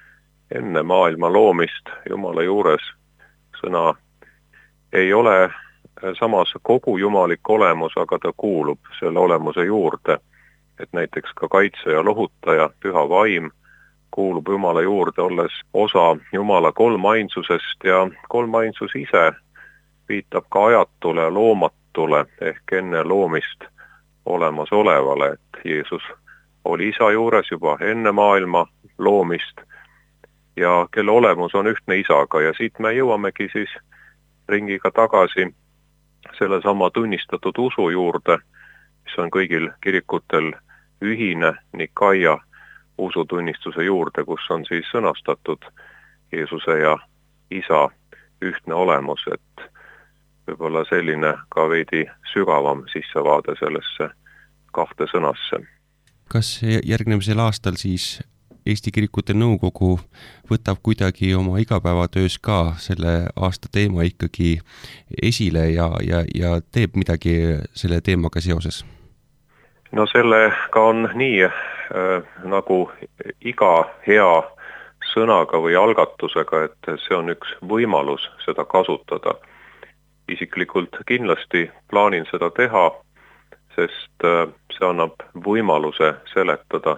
enne maailma loomist Jumala juures. Sõna ei ole samas kogu jumalik olemus, aga ta kuulub selle olemuse juurde. Et näiteks ka kaitse ja lohutaja, püha vaim, kuulub Jumala juurde, olles osa Jumala kolmainsusest ja kolmainsus ise viitab ka ajatule ja loomatule ehk enne loomist olemas olevale, et Jeesus oli isa juures juba enne maailma loomist ja kelle olemus on ühtne isaga ja siit me jõuamegi siis ringiga tagasi selle sama tunnistatud usu juurde, mis on kõigil kirikutel ühine Nikaia usutunnistuse juurde, kus on siis sõnastatud Jeesuse ja isa ühtne olemus, et võib-olla selline ka veidi sügavam sissevaade sellesse kahte sõnasse. Kas järgnemisel aastal siis Eesti Kirikute Nõukogu võtab kuidagi oma igapäevatöös ka selle aasta teema ikkagi esile ja teeb midagi selle teemaga seoses? No sellega on nii, nagu iga hea sõnaga või algatusega, et see on üks võimalus seda kasutada. Isiklikult kindlasti plaanin seda teha, sest see annab võimaluse seletada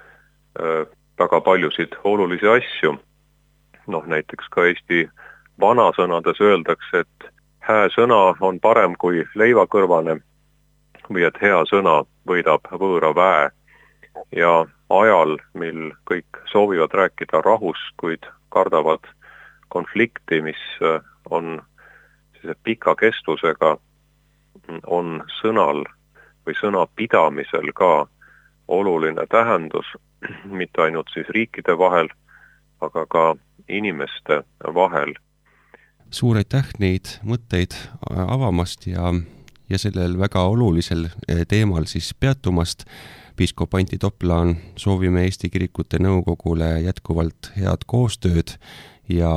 väga paljusid olulisi asju. Näiteks ka Eesti vanasõnades öeldakse, et hää sõna on parem kui leivakõrvane või et hea sõna võidab võõra väe. Ja ajal, mil kõik soovivad rääkida rahust, kuid kardavad konflikti, mis on pika kestusega, on sõnal või sõna pidamisel ka oluline tähendus, mitte ainult siis riikide vahel, aga ka inimeste vahel. Suur aitäh neid mõtteid avamast ja sellel väga olulisel teemal siis peatumast. Piiskop Antti Toplaan, soovime Eesti Kirikute Nõukogule jätkuvalt head koostööd ja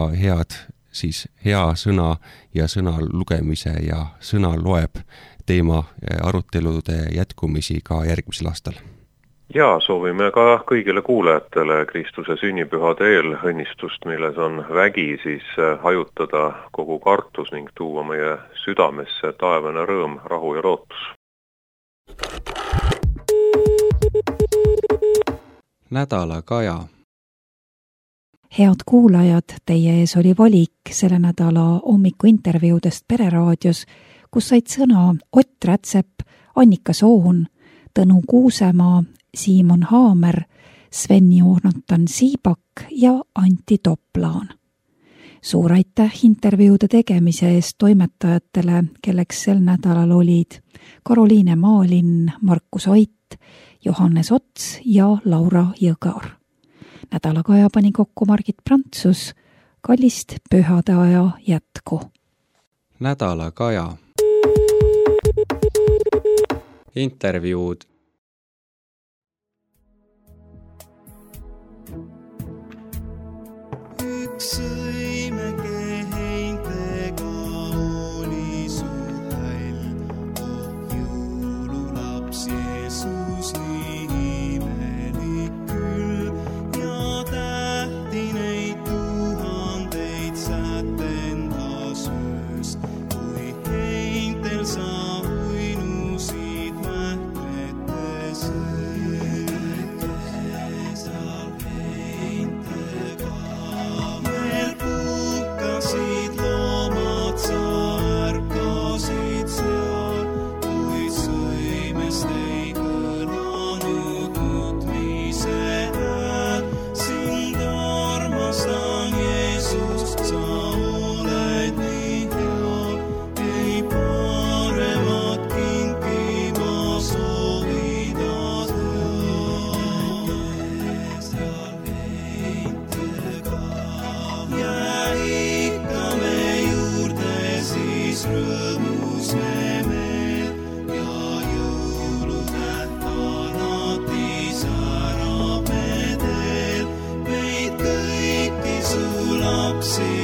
hea sõna ja sõna lugemise ja sõna loeb teema arutelude jätkumisi ka järgmisel aastal. Ja soovime ka kõigile kuulajatele Kristuse sünnipühade eel õnnistust, milles on vägi siis hajutada kogu kartus ning tuua meie südamesse taevane rõõm, rahu ja lootus. Nädala Kaja. Head kuulajad, teie ees oli valik selle nädala hommikuintervjuudest Pereraadios, kus said sõna Ott Rätsep, Annika Soon, Tõnu Kuusemaa, Siimon Haamer, Sven-Jonatan Siibak ja Antti Toplaan. Suur aitäh intervjuude tegemise eest toimetajatele, kelleks sel nädalal olid Karoliine Maalin, Markus Ait, Johannes Ots ja Laura Jõgar. Nädala Kaja pani kokku Margit Prantsus. Kallist pühade aja jätku. Nädala Kaja. Intervjuud. Sõimeke heintega oli su häll, jõululaps Jeesus nii imelik küll ja tähti neid tuhandeid sätendas öös, kui heintel sa uinusid mähkmete sees. Seal heintega puhkasid loomad, sa ärkasid seal, kuid sõimest ei kõlanud nutmise hääl. Sind armastan, Jeesus, sa oled nii hea, ei paremat kinki ma soovida tea. Seal heintega ja ikka me juurde siis rõõmus me meel ja jõulutäht alati särab me teel, meid kõiki su lapsi